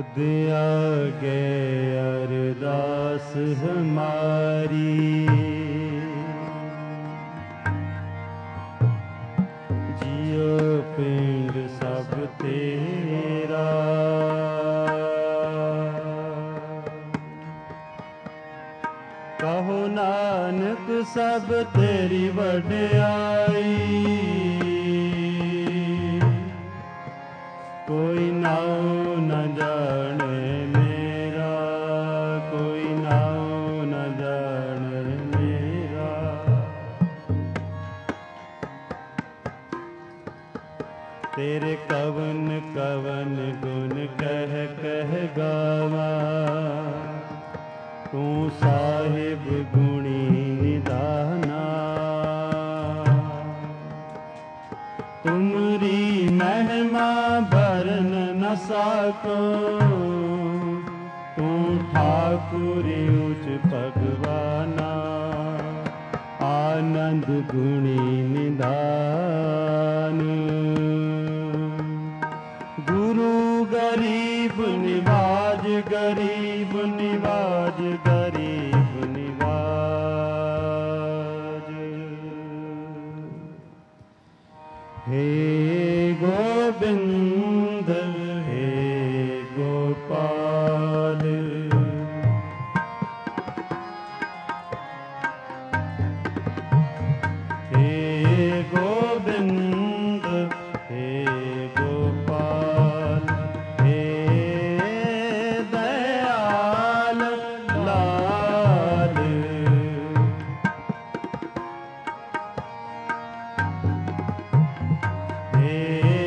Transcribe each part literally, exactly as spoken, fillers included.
खुद आगे अरदास हमारी, जियो पिंड सब तेरा। कहो नानक सब तेरी वड्याई, कोई नाम न जाने मेरा, कोई नाम न जाने मेरा। तेरे कवन कवन गुण कह कह गावा, तू साहिब गुणी निधाना। तुमरी महिमा बरन न साको, तू ठाकुर उच भगवाना। आनंद गुणी निधान, गुरु गरीब निवाज, गरीब निवाज, गरीब निवाज। हे गोविंद हे गोपाल, हे गोविंद हे गोपाल, हे दयाल लाल। हे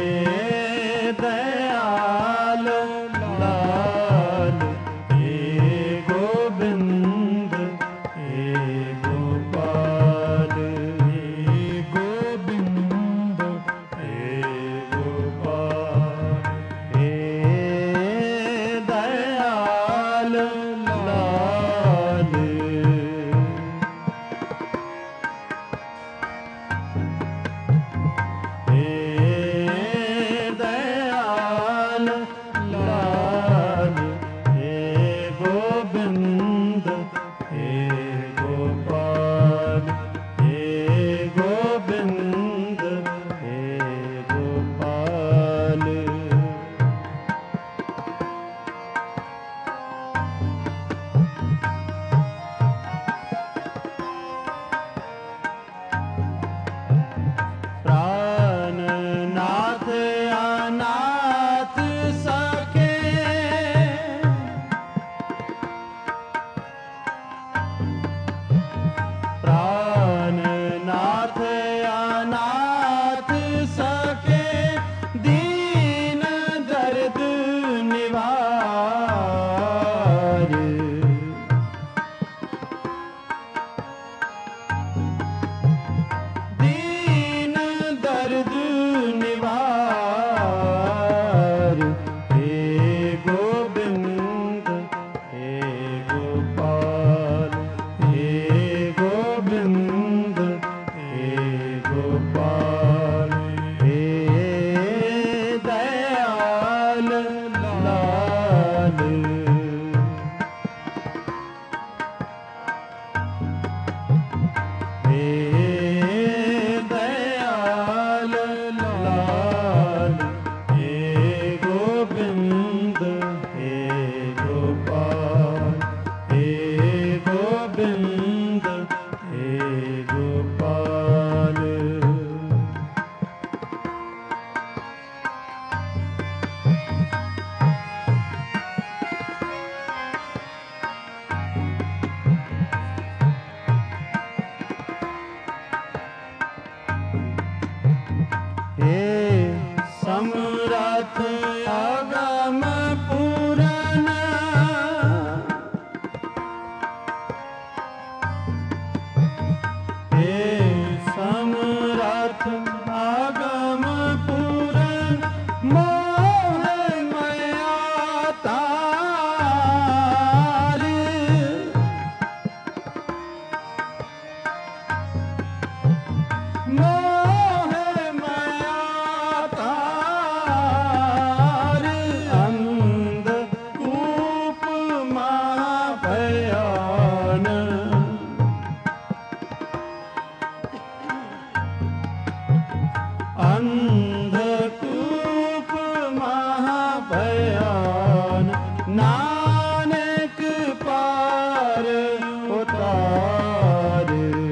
दयाल लाल, हे गोविंद हे गोपाल, हे गोविंद हे गोपाल, हे दयाल लाल। हे दयाल लाल, हे गोविंद हे गोपाल, हे गोविंद हे गोपाल। प्राणनाथ अनाथ सखे, प्राणनाथ अनाथ सखे, दीन दर्द निवार। दीन दर्द निवार, हे गोविंद हे गोपाल, हे गोविंद हे गोपाल, हे दयाल लाल। हे दयाल लाल, हे गोविंद हे गोपाल, हे गोविंद हे गोपाल। हे समरथ अगम पूरन, हे समरथ अगम पूरन, मोह माया तार। मोह माया तार, अंधकूप महाभयान नानक पार उतार।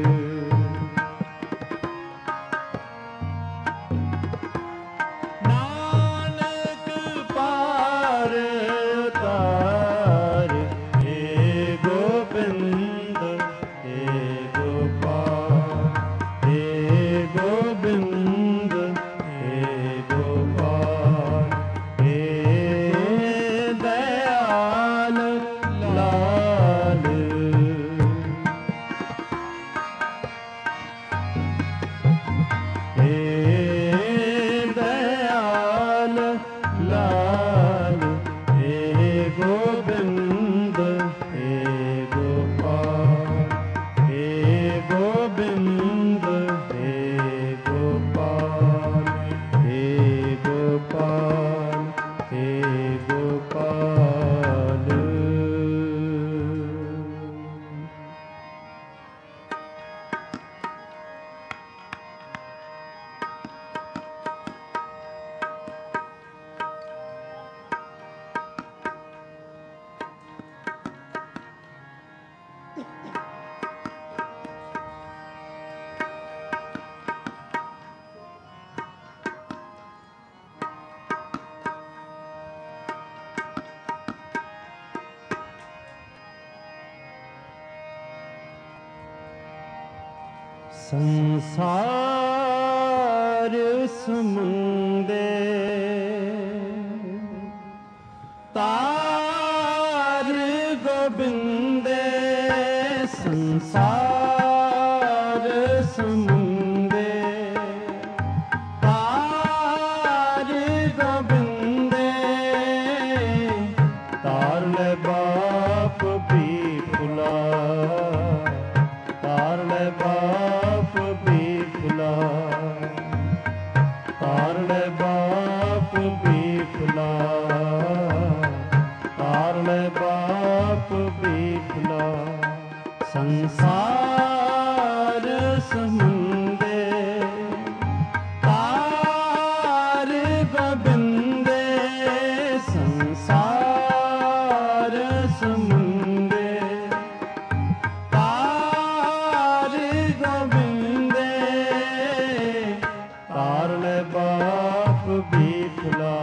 नानक पार उतार। हे गोबिंद हे गोपाल हे गोबिंद हे गोपाल हे दयाल लाल। हे दयाल लाल हे गोबिंद हे गोपाल हे गोबिंद हे गोपाल हे गोपाल हे गोपाल। संसार समुंदे तार गोबिंदे। संसार समुंदे तार गोबिंदे। तार ले बाप भी फुला तार ले बाप भी फुला तार ले बाप भी फुला तार ले बाप भी फुला। संसार समुंदे तार गोबिंदे। संसार समुंदे तार गोबिंदे। तार ले बाप भी फुला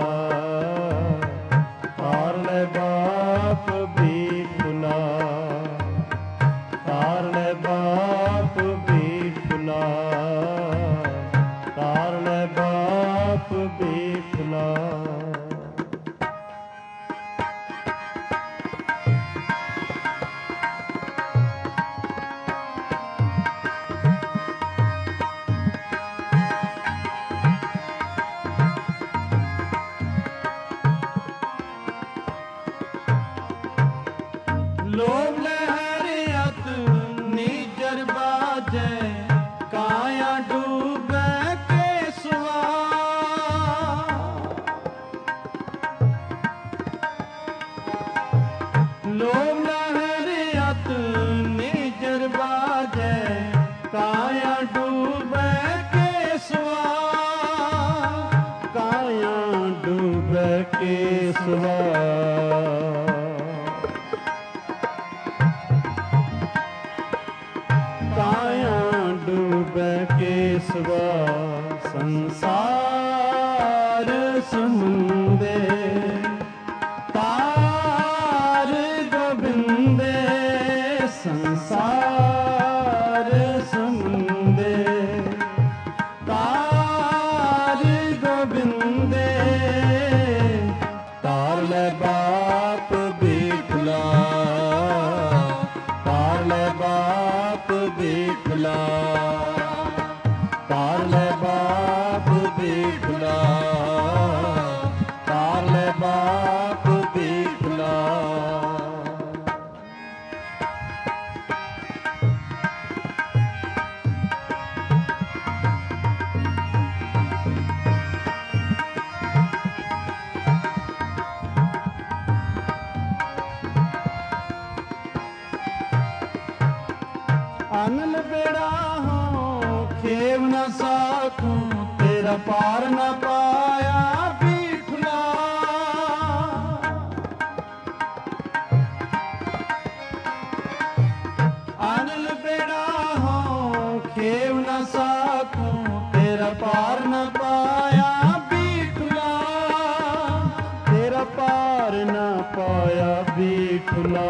तार ले बाप भी फुला तार ले बाप भी फुला तार ले बाप भी फुला। लोभ लहरियत नीजर बाजे काया डूबे के सुआ। लोभ लहरियत नीजर बाजे काया डूबे के सुआ। काया डूबे के सुआ। काया डूबे केसवा। संसार समुंदे तार गोबिंदे। संसार समुंदे तार गोबिंदे। तार ले बाप भी फुला तार ले बाप भी फुला तार ले बाप भी फुला तार ले तेरा पार न पाया बीठला। अनिल बेड़ा हो खेव न साकूं, तेरा पार न पाया बीठला। तेरा पार न पाया बीठला।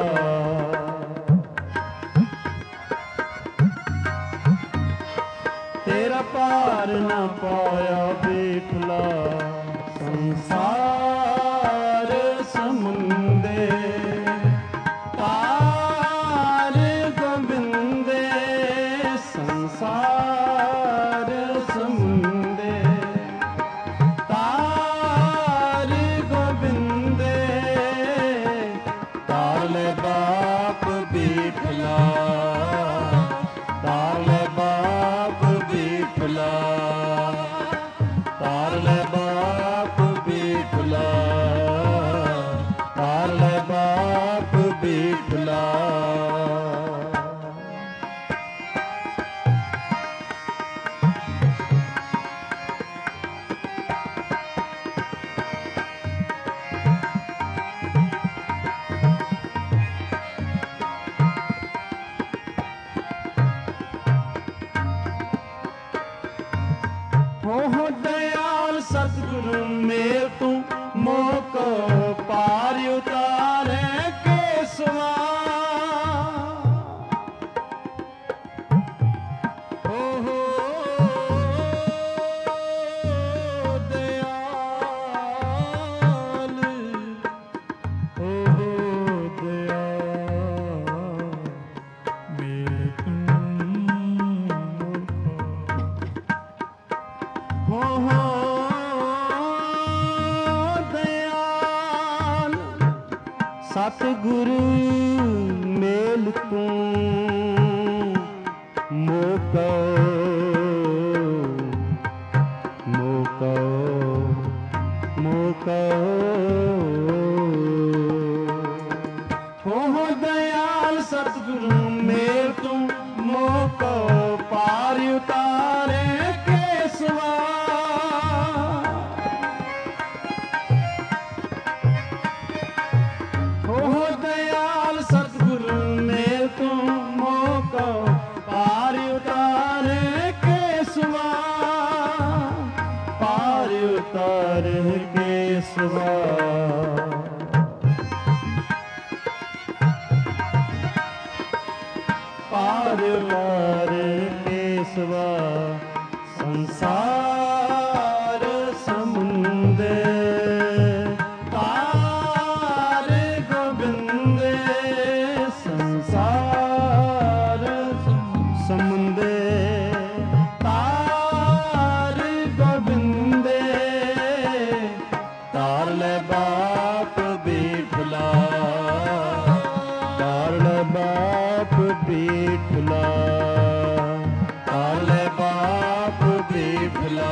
तेरा पार न पाया बीठला। संसार समुंदे तार गोविंदे, संसार समुंदे तार गोविंदे। ताले बाप बीठला, ताले बाप बीठला, तारले बाप बीठला, तारले बाप बीठला। हो दयाल सतगुरु मेल तू मोको पार उतारे केसवा। हो हो दयाल, हो हो दयाल मेल तू हो हो दयाल सतगुरु मेल तू मोको मोको मोको। हो हो दयाल सतगुरु मेल तू मोको पार उतारे केसवा। हो दयाल सतगुरु मेल तू मोको पार उतारे केसवा, पार उतारे केसवा। पार उतारे केसवा। संसार समुंदे तार गोविंदे, संसार समुंदे तार गोविंदे। तारले बाप बीठला, तारले बाप बीठला, तारले बाप बीठला,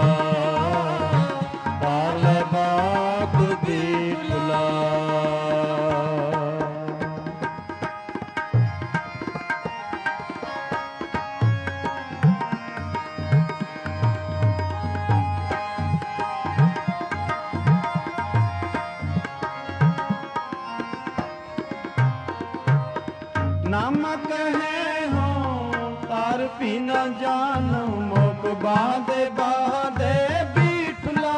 तारले बाप बीठला। नामक है हो तार पी न जानो, मोक बादे बादे बीठला।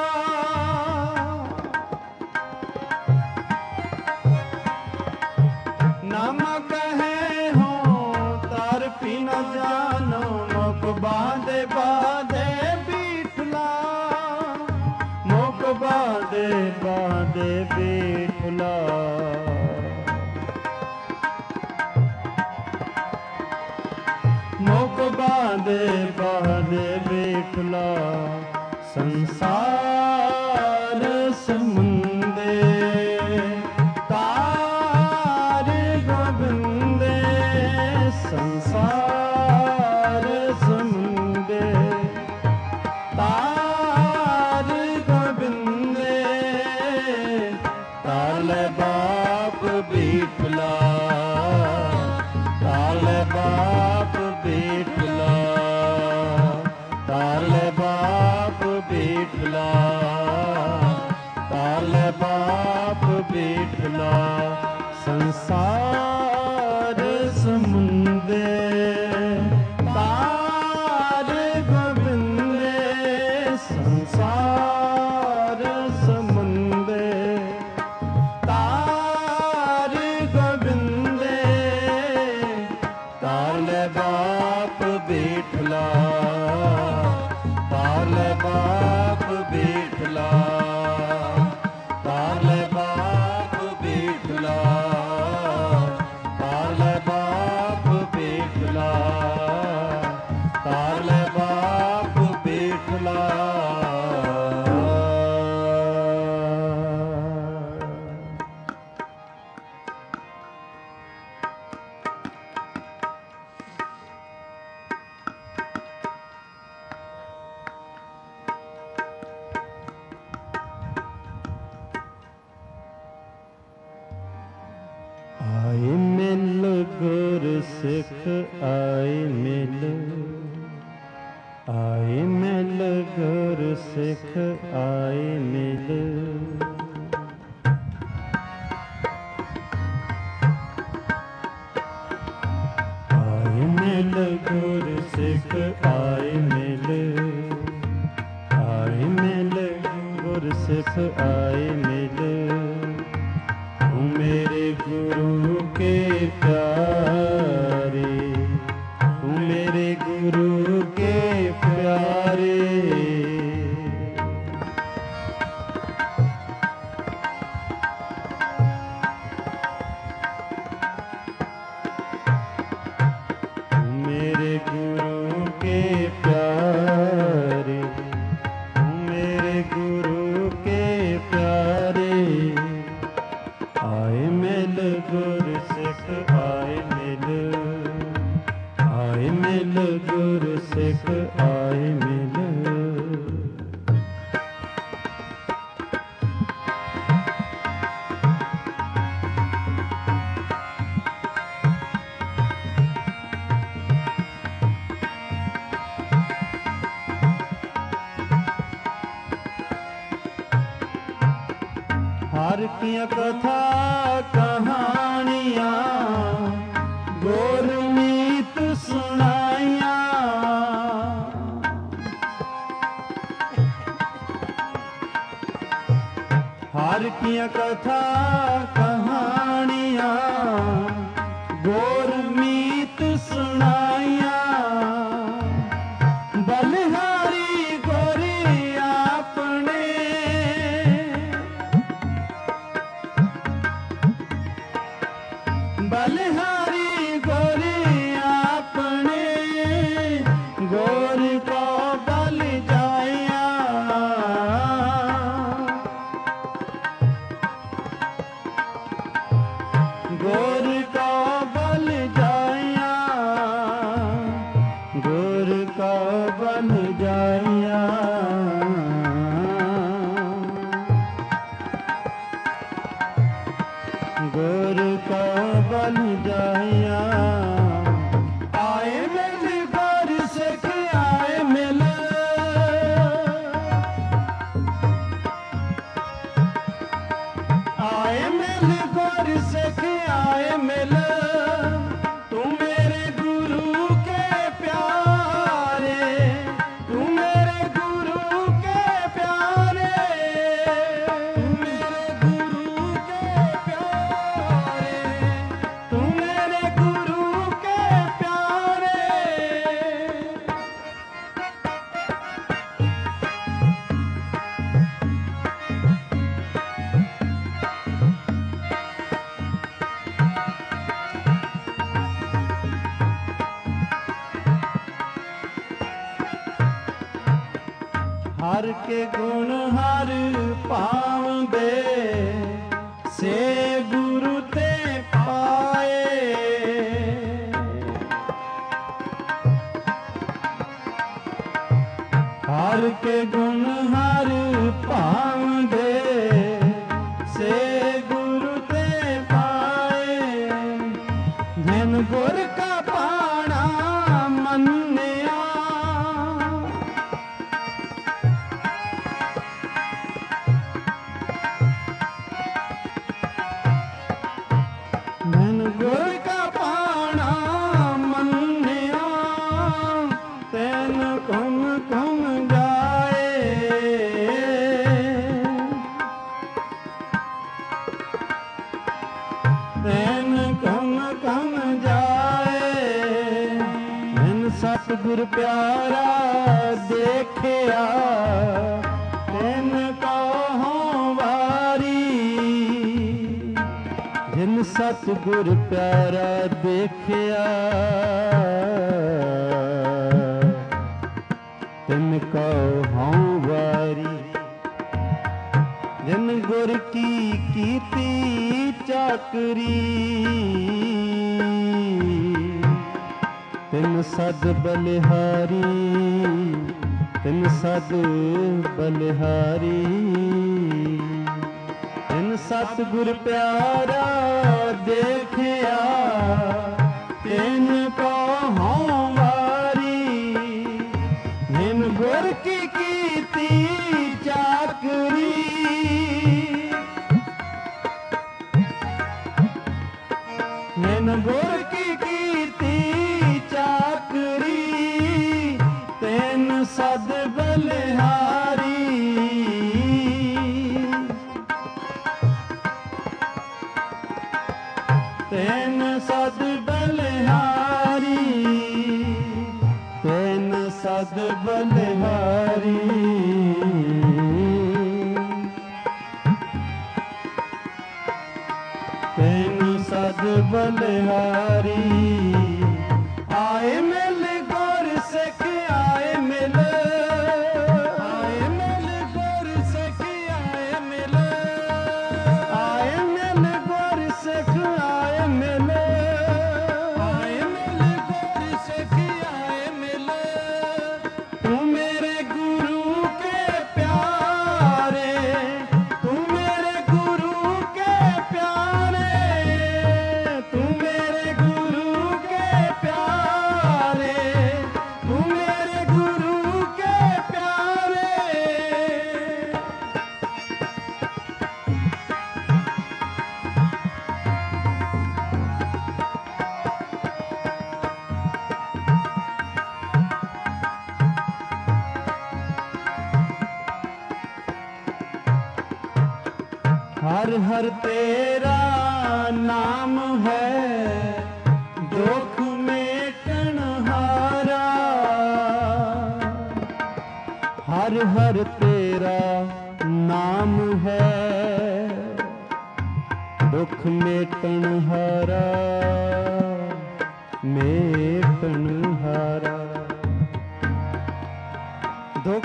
नामक है हो तार पी न जानो, मोक बादे बादे बीठला। मोक बादे बादे बीठला। मोक बादे बादे बीठला। संसार समुंदे तार गोविंदे, संसार समुंदे तार गोविंदे। तारले बाप बीठला, तारले बाप बीठला, तारले बाप बिठला संसार समुंदे तार गोविंदे संसार समुंदे तार गोविंदे तारले बाप बिठला तारले बाप बिठला तारले बाप बिठला तारले बाप बिठला तारले बाप बिठला आए मिल गुर सिख आए मिल आए मिल गुर सिख आए मिल आए मिल गुर सिख आए मिल आए मिल गुर सिख आए मिल तू मेरे गुरु के प्यारे तू मेरे गुरु के प्यारे तू मेरे गुरु के प्यारे तू मेरे गुरु के प्यारे आए मिल गुर सिख आए मिल आए मिल गुर सिख आए मिल हर की कथा कहानियां गुरमीत सुनाइया हर की कथा कहानियां गुरमीत सुनाइया बलिहारी गोरी आपने बलिहारी गोरी आपने गोर को बल जाया गोर को बल जाया गोर को बल जाया गोर का बल जाया आए मिल गोर सिख आए मिल आए मिल गोर सिख आए मिल तू मेरे गुरु के प्यारे तू मेरे गुरु के प्यारे तू मेरे गुरु के प्यारे तू मेरे गुरु के प्यारे हर के गुण हर पावंदे से गुरु ते पाए हर के गुण हर पावंदे से गुरु ते पाए धन गुर का पाना मन्या गुर का पाना मन्निया तैन कुम कुम जाए। तैन कुम कुम जाए बिन सतगुर प्यारा देखिया तैन कहो वारी। जिन सतगुर प्यारा देखिया तिन कहो वारी। जिन गुर की कीती चाकरी तिन सद बलिहारी। तिन सद बलिहारी। तिन सतगुर प्यारा देखिया तिन कहो वारी। जिन गुर की कीती चाकरी जिन गुर की कीती चाकरी तिन सद बलिहारी। तिन सद बलिहारी। तिन सद बलिहारी। तिन सद बलिहारी। आए मिल गुर सिख आए मिल। आए मिल गुर सिख आए मिल। आए मिल गुर सिख आए मिल। आए मिल गुर सिख आए मिल। तू मेरे गुरु के प्यारे। तू मेरे गुरु के प्यारे। तू मेरे गुरु के प्यारे। तू मेरे गुरु के प्यारे। हर हर तेरा नाम है दुख मेटन हारा। हर हर तेरा नाम है दुख मेटन हारा। मेटन हारा। दुख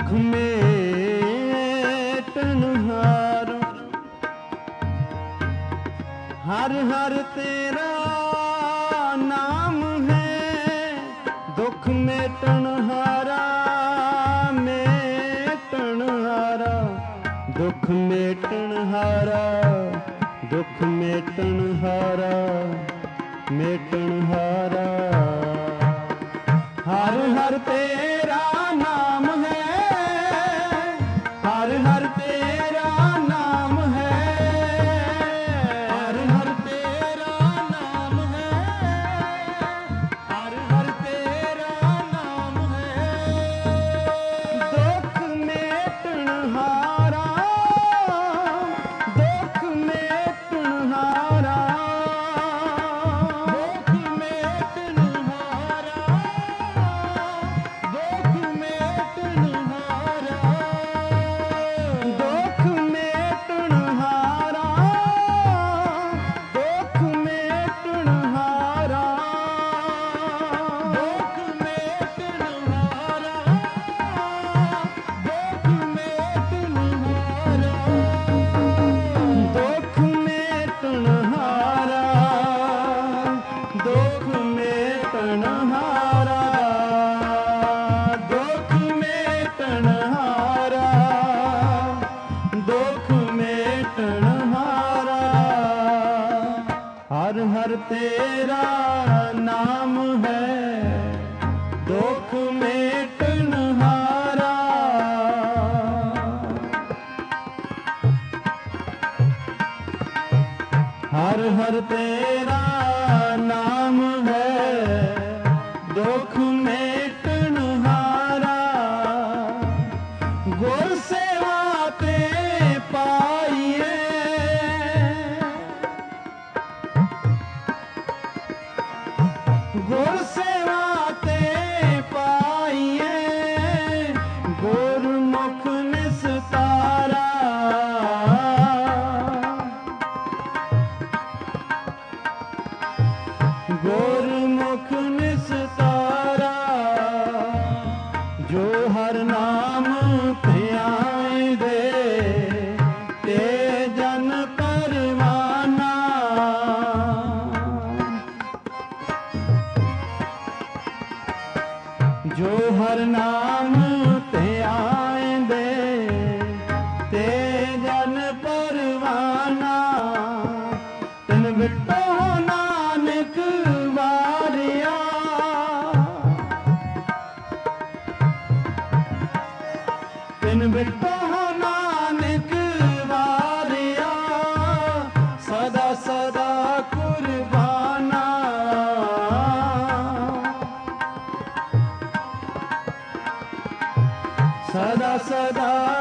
मेटन हारा। हर हर तेरा नाम है दुख मेटन हारा। मेटन हारा। दुख मेटन हारा। दुख मेटन हारा। मेटन हारा। हर हर तेरा नाम है। हर हर तेरा नाम है। हर हर तेरा नाम है। हर हर तेरा नाम है। दुख मेटन हारा। दुख मेटन हारा। दुख मेटन हारा। दुख मेटन हारा। दुख मेटन हारा। दुख मेटन हारा। दुख मेटन हारा। दुख मेटन हारा। दुख मेटन हारा। दुख मेटन हारा। दुख मेटन हारा। दुख मेटन हारा। हर हर तेरा नाम है दुख मेटन हारा। हर हर तेरा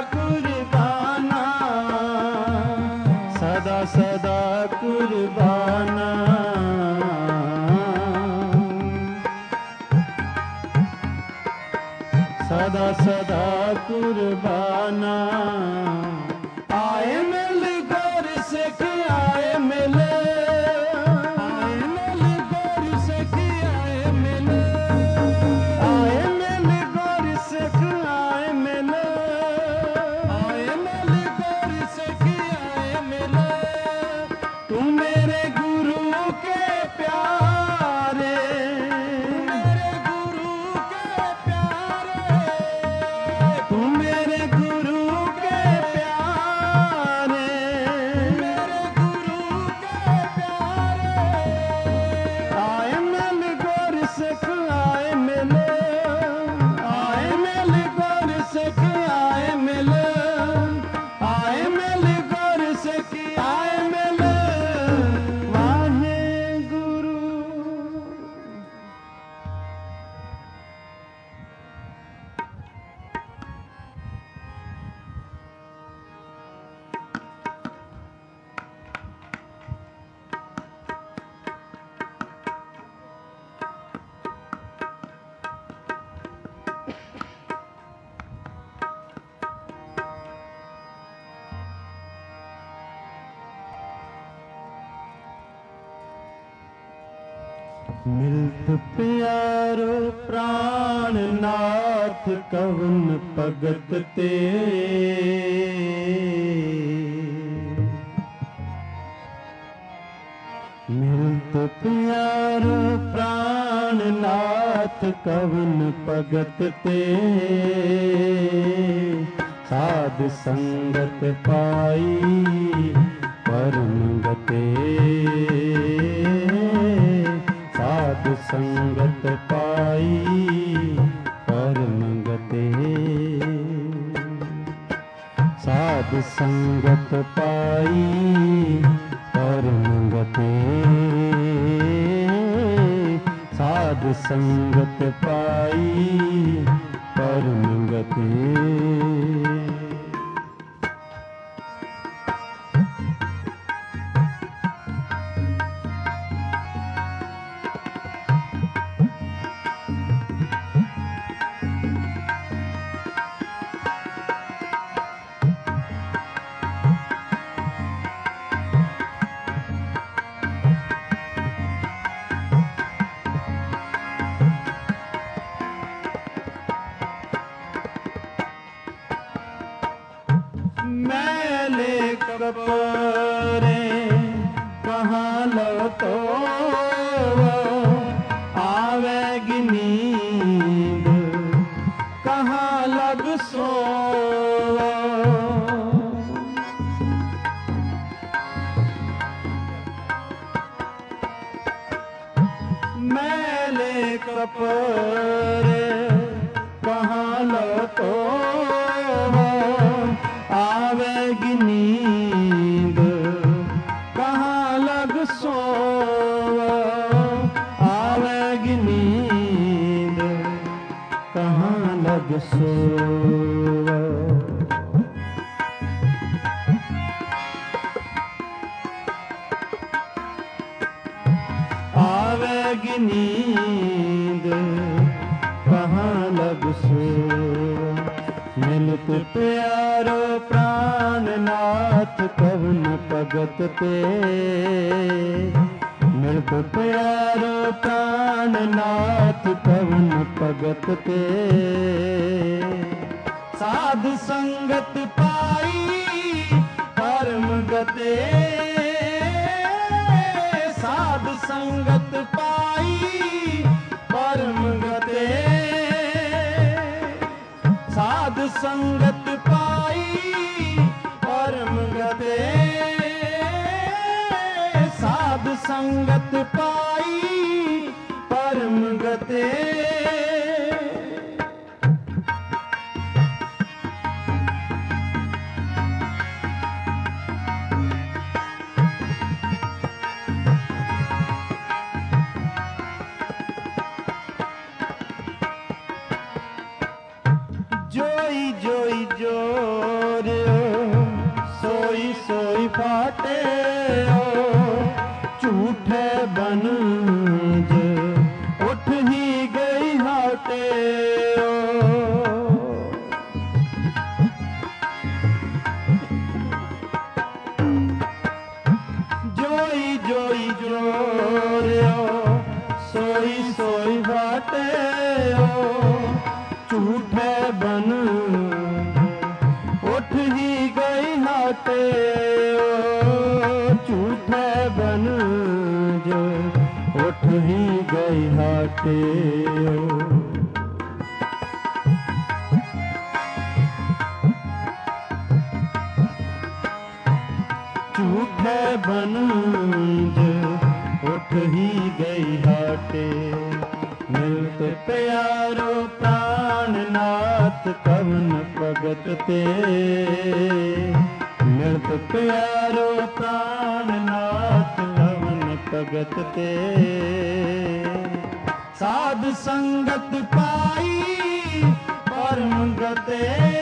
कुर्बाना, सदा सदा कुर्बाना, सदा सदा कुर्बाना। आए मिल गौर सिख आए मिल, आए मिल गौर सिख आए मिल, आए मिल गौर सिख आए मिल, आए मिल गौर सिख आए मिल। तू मेरे गुरु के प्यारे, मेरे गुरु के प्यारे, तू मेरे गुरु के प्यारे, मेरे गुरु के प्यारे। आए मिल गौर सिख आए मिल, आए मिल गौर सिख आए मिल, आए मिल गौर सिख आए मिल। वाहे गुरु। मिलत प्यारो प्राण नाथ कवन भगत ते, मिलत प्यारो प्राण नाथ कवन भगत ते। साध संगत पाई परम गते, साध संगत पाई परम गते, साध संगत पाई परम गते, साध संगत पाई परम गते। मैले कपरे कहाँ लो तो आवेगी नींद, कहाँ लग सो। मैले कपरे कहाँ लो तो आवेगी नींद, कहाँ लग सो। आवेगी नींद, कहाँ लग सो। आवेगी नींद, कहाँ लग सो। मिलत प्यारो प्राण नाथ कवन भगत ते, मिलत प्यारो प्राण नाथ कवन भगत ते। साध संगत पाई परम गते, साध संगत पाई परम गते, साध संगत पाई परम गते, साध संगत पाई परम गते। जोई जोई जोई हाटे झूठे बन जो उठ ही गई हाटे झूठे बनज उठ ही गई हाटे मिलत प्यारो प्राणनाथ कवन भगत ते मिलत प्यारो प्राणनाथ कवन भगत ते साध संगत पाई परम गते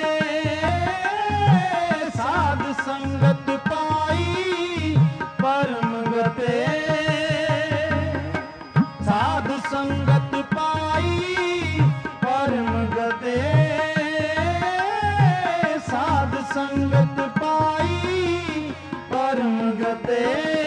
साध संगत पाई परम गते साध संगत पाई परम गते साध संगत पाई परम गते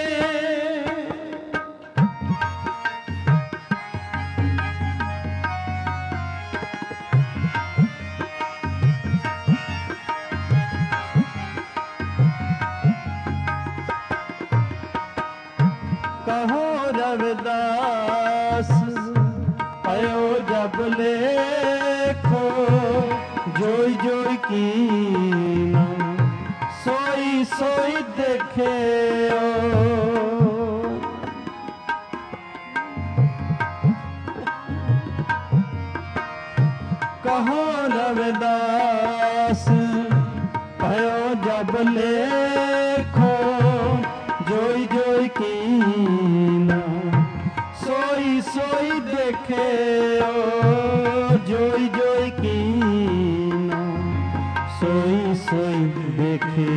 कहो रविदास पयो जब लेखो जोई जोई कीना सोई सोई देखे कहो रविदास पयो जब लेखो जोई जोई कीना सोई सोई देखे जोई जोई कीना सोई सोई देखे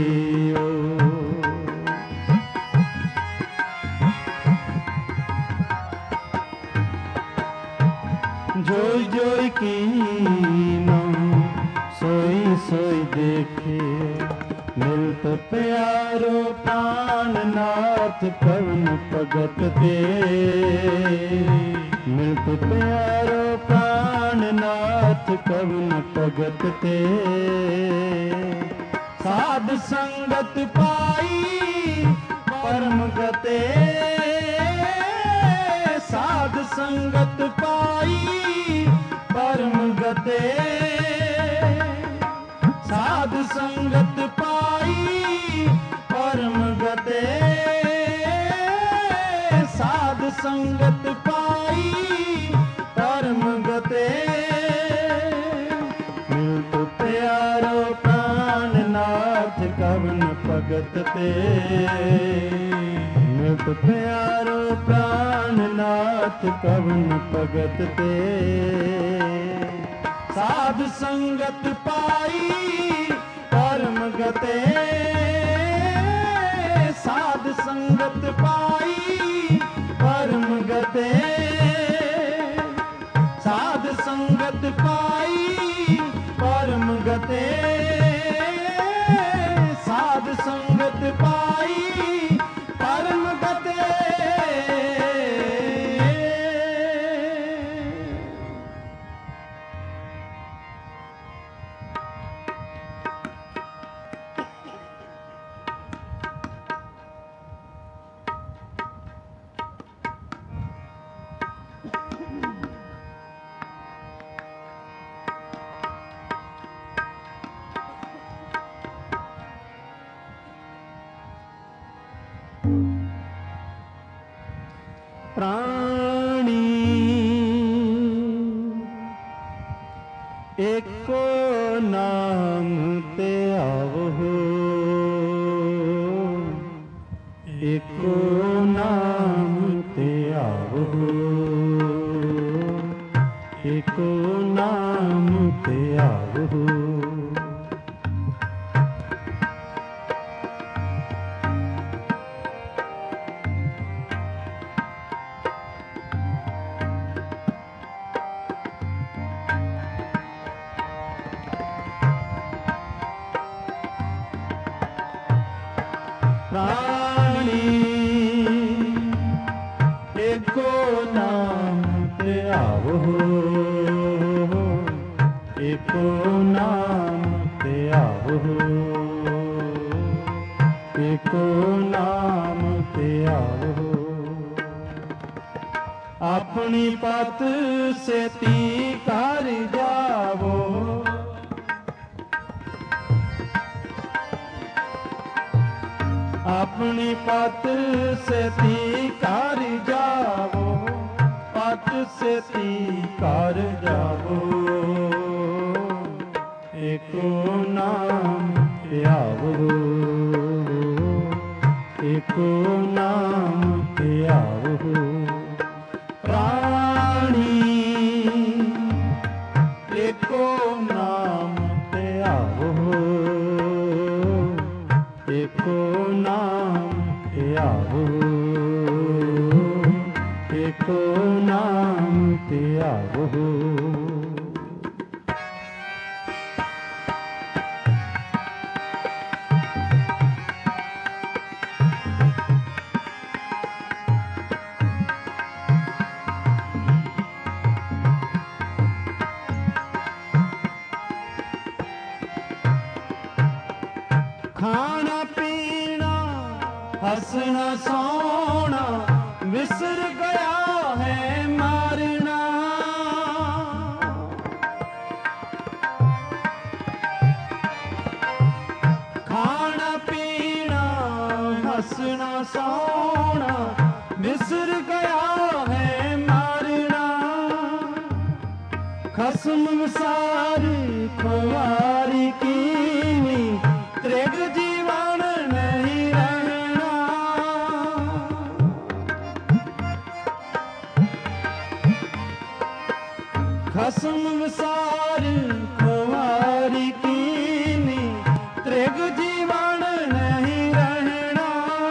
जोई जोई कीना सोई सोई देखे मिलत प्यारो प्राणनाथ कवन भगत दे मिलत प्यारो प्राणनाथ कवन भगत ते साध संगत पाई परम गते साध संगत पाई परम गते साध संगत पाई परम गते साध संगत पाई परम गते मिलत प्यारो प्राणनाथ कवन भगत ते मिलत प्यारो प्राणनाथ कवन भगत ते साध संगत पाई परम गते साध संगत पाई परम गते साध संगत पाई परम गते साध संगत पाई परम गते प्राणी एको नाम ते आवो एको नाम ते आवो एको नाम ते आवो प्राणी एको नाम ते आवो एको नाम ते आवो एको नाम त्यावो। अपनी पत सेती कर जावो। अपनी पत सेती कर जावो। पत सेती कर जावो। एको नाम त्यावो। एको नाम त्यावो। प्राणी एको नाम त्यावो। एको नाम त्यावो। एको नाम त्यावो। खाना पीना हंसना सोना विसर गया है मारना। खाना पीना हंसना सोना विसर गया है मारना। खसम सारी खुआरी कीनी त्रिग जीवन नहीं रहना। खसम विसार खुआरी कीनी त्रिग जीवन नहीं रहना।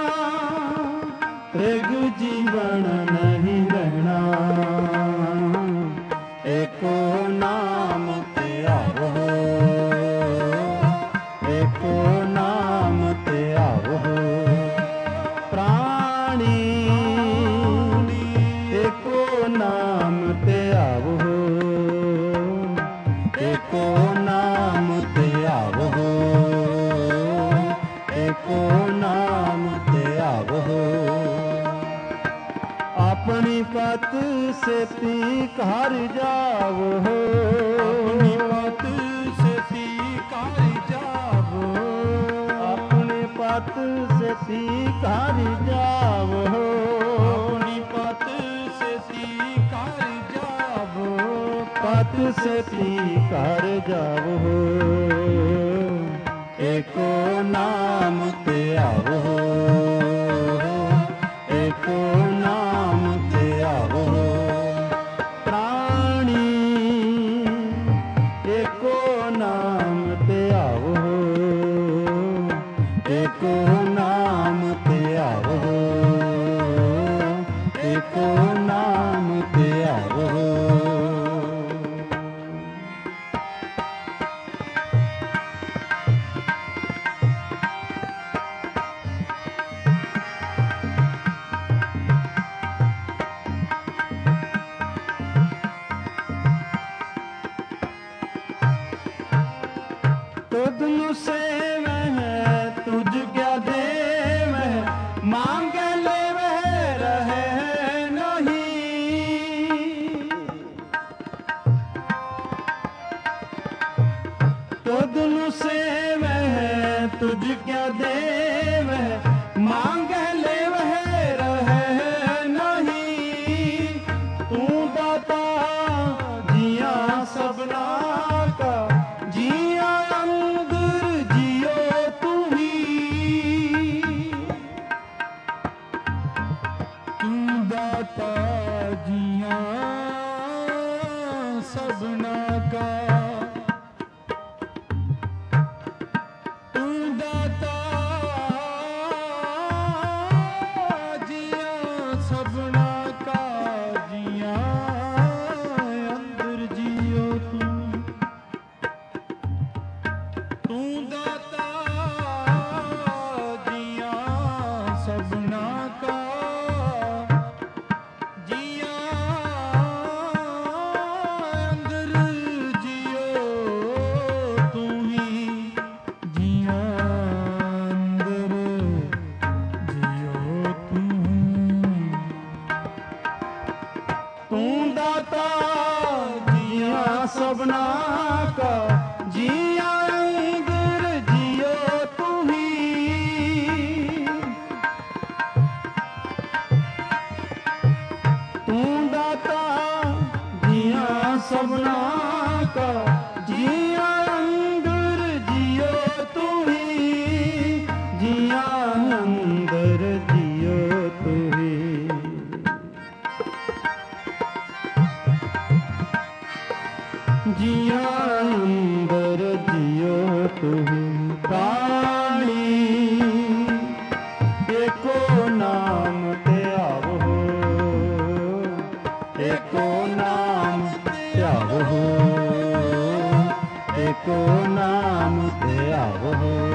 त्रिग जीवन नहीं रहना। एको नाम त्यावो। एको नाम त्यावो। प्राणी एको नाम त्यावो। एको नाम त्यावो। एको नाम त्यावो। अपनी पत सेती कर जावो। अपनी पत सेती कर जावो। अपनी पत सेती कर जावो। अपनी पत सेती कर जावो। पत सेती कर जावो। एको नाम त्यावो। एको नाम त्यावो। प्राणी एको नाम त्यावो। एको नाम त्यावो। एको नाम त्यावो। तुझनु सेवह तुझ क्या देवह मांगे लेवह रहे नहीं। तुझनु सेवह तुझ क्या देवह मांगे लेवह रहे नहीं। तू दाता जिया सबना का जिया अंदर जियो तू ही। तू दाता जिया सबना का। तू दाता सबना का जिया अंदर जियो तू ही। तू दाता जिया सबना का जिया अंदर जियो तू ही। जिया अंदर जियो तू ही। जिया अंदर जियो तू ही। प्राणी एको नाम त्यावो, एको नाम त्यावो, एको नाम त्यावो।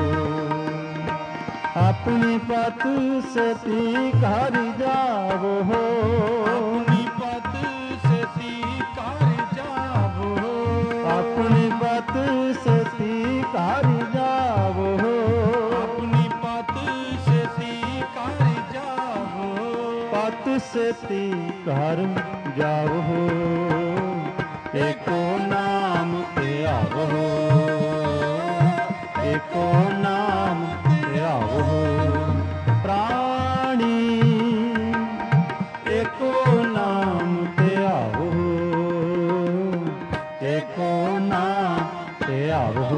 अपनी पत से ती घर जावो, अपनी पत से ती घर जावो, अपनी पत से ती घर जावो, अपनी पत से ती घर जावो, पत से ती घर जावो। एको नाम त्यावो, एको नाम त्यावो। प्राणी एको नाम त्यावो, एको नाम त्यावो,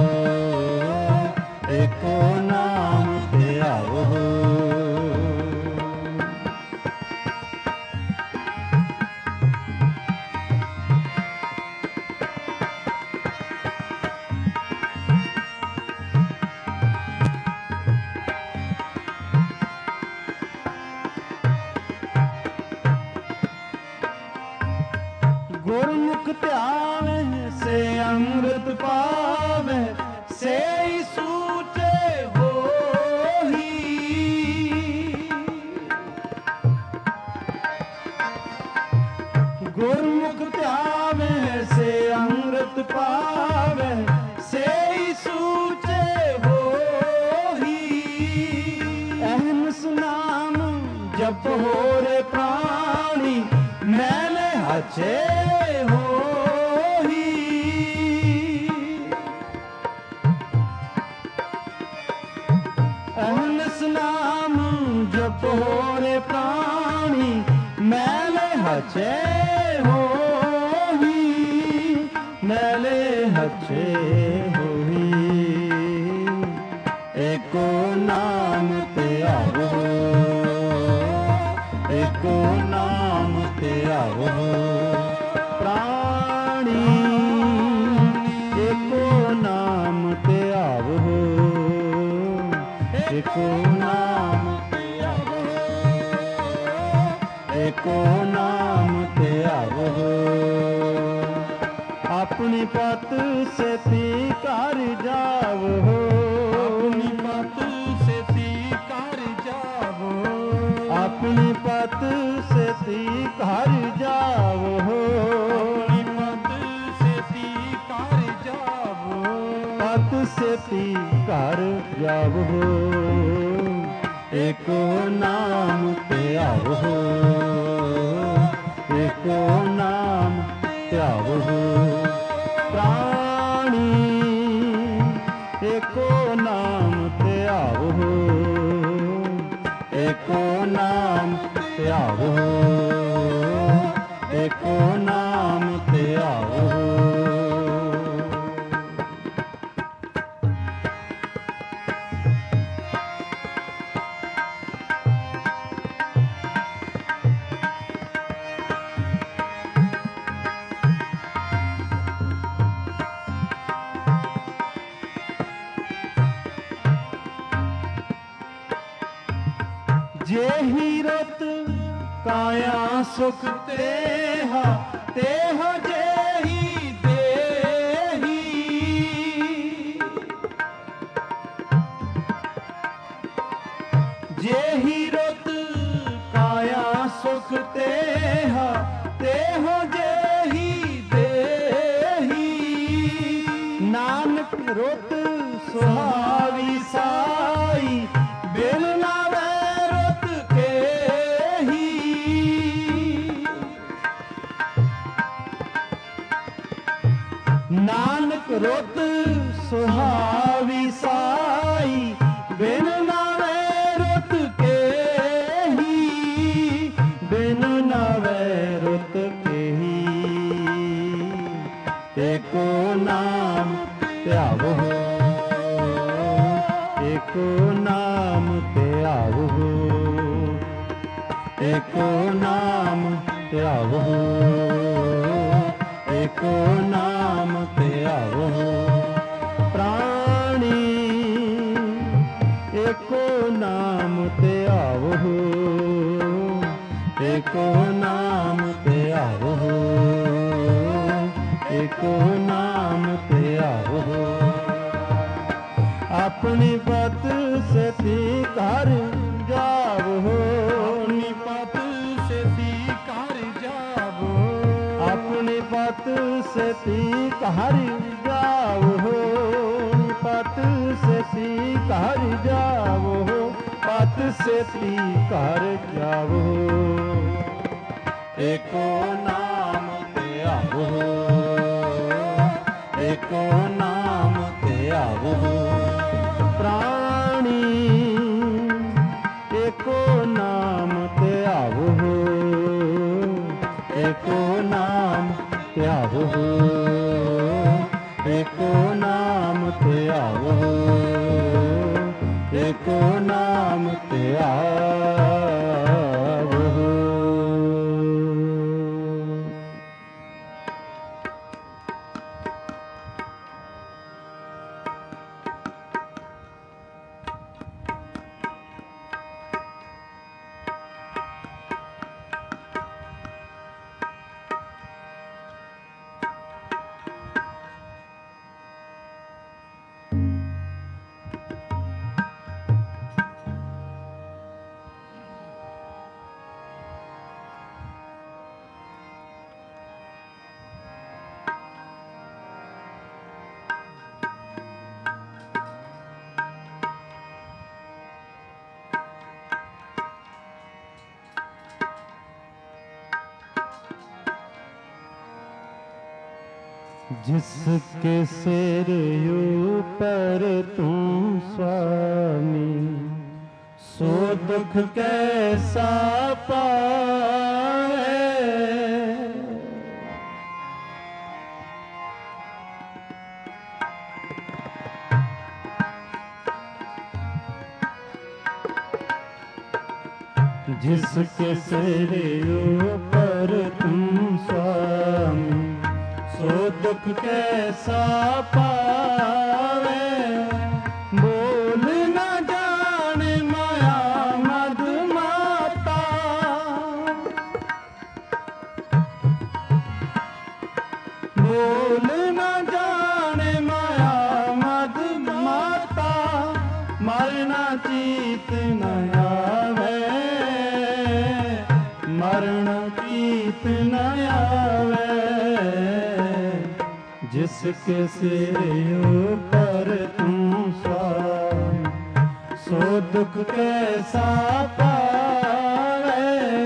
एको नाम त्यावो। गुरमुख ध्यावे से अमृत पावे, से ही सूचे होही। गुरमुख ध्यावे से अमृत पावे, से ही सूचे होही। अहमस नाम जप हो रे प्राणी, मैंने हचे होही। अहनस नाम जपो रे प्राणी, मैले हचे होही, मैले हचे होही। एको नाम त्यावो, एको नाम त्यावो। प्राणी एको नाम त्यावो, एको नाम त्यावो, एको नाम त्यावो। अपनी पत से ती घर जावो, अपनी पत से ती घर जावो, अपनी पत से ती घर जावो, अपनी पत से ती घर जावो, पत से ती घर जावो। एको नाम त्यावो, एको नाम त्यावो। प्राणी एको नाम त्यावो, एको नाम त्यावो, एको नाम त्यावो। जेहि रत काया सुख तेहा, तेहा जेहि देही। जेहि रत काया सुख तेहा, तेहा जेहि देही। नानक रुत सुहावी साई, बिन नावे रुत केही। बिन नावे रुत के ही, बिन नावे रुत के ही, एको नाम ध्यावो, एको नाम ध्यावो, एको नाम ध्यावो, एको नाम ध्यावो। प्राणी एको नाम ध्यावो, एको नाम ध्यावो, एको नाम ध्यावो। अपनी पत से कर जावो, अपनी पत से कर जावो, अपनी पत से कर जावो, पत से कर जावो, पत से कर जावो। एको नाम ध्यावो, एको नाम ध्यावो। प्राणी एको नाम ध्यावो, एको नाम ध्यावो, एको नाम ध्यावो, एको नाम ध्यावो। जिसके सिर ऊपर तू स्वामी, सो दुख कैसा पाए। जिसके सिर ऊपर तू स्वामी, सो दुख कैसा पावे। बोल न जाने माया मद माता, बोल न जाने माया मद माता, मरना चीत न आवे, मरना चीत न आवे। जिसके सिर ऊपर तू स्वामी, सो दुख कैसा पावे।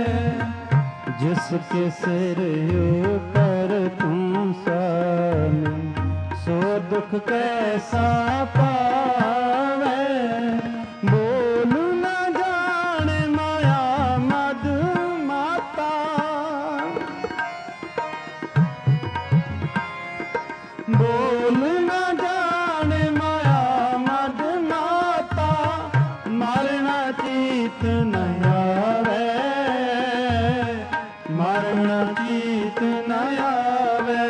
जिसके सिर ऊपर तू स्वामी, सो दुख कैसा पावे। बोल न जाने माया मद माता, बोल न जाने माया मद माता, मरना चीत न आवे, मरना चीत न आवे।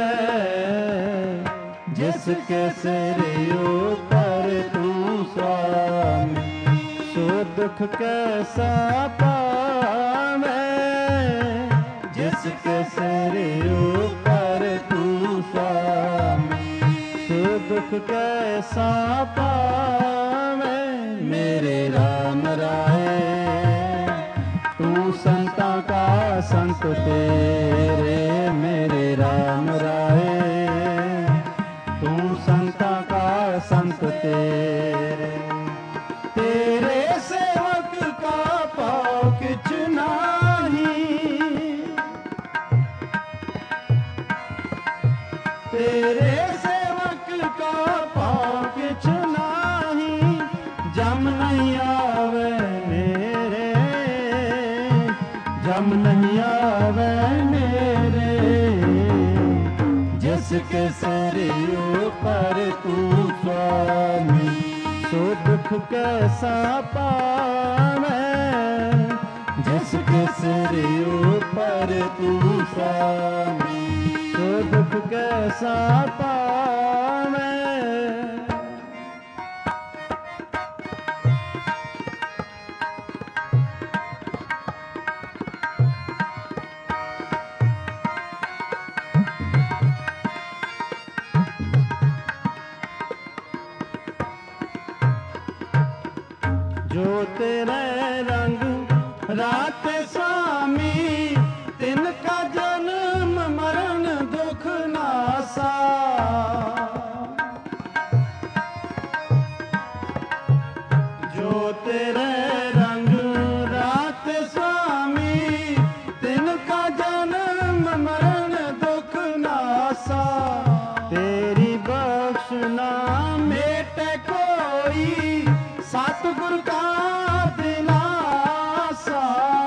जिसके सिर ऊपर तू स्वामी, सो दुख कैसा पावे। जिसके सिर ऊपर तू स्वामी, सो दुख कैसा पावे। मेरे राम राय तू संता का संत तेरे, मेरे राम राय तू संता का संत तेरे। तेरे सेवक का पाँव किछ नाही, तेरे सेवक का पाँव किछ नाही। जम नहीं नहीं आवे मेरे, जम नहीं आवे मेरे, जिसके सिर ऊपर तू स्वामी, सो दुख कैसा पावे, जिसके सिर ऊपर तू स्वामी, सो दुख कैसा पावे। जो तेरे रंग रात स्वामी, तिनका जन्म मरण दुख नासा, जो तेरे रंग रात स्वामी, तिनका जन्म मरण दुख नासा, तेरी बख्शना मेटे कोई, सतगुर का दिलासा,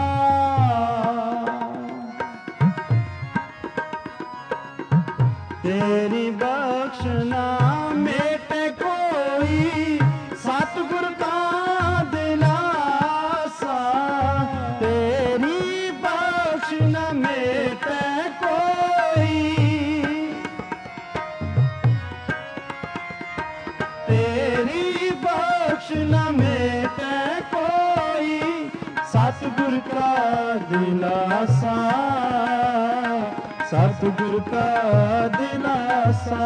तेरी बख्शना मेटे कोई, सतगुर का दिलासा, तेरी बख्शना मेटे कोई, तेरी बख्शना मेटे कोई, सतगुर का दिलासा, सतगुर का दिलासा,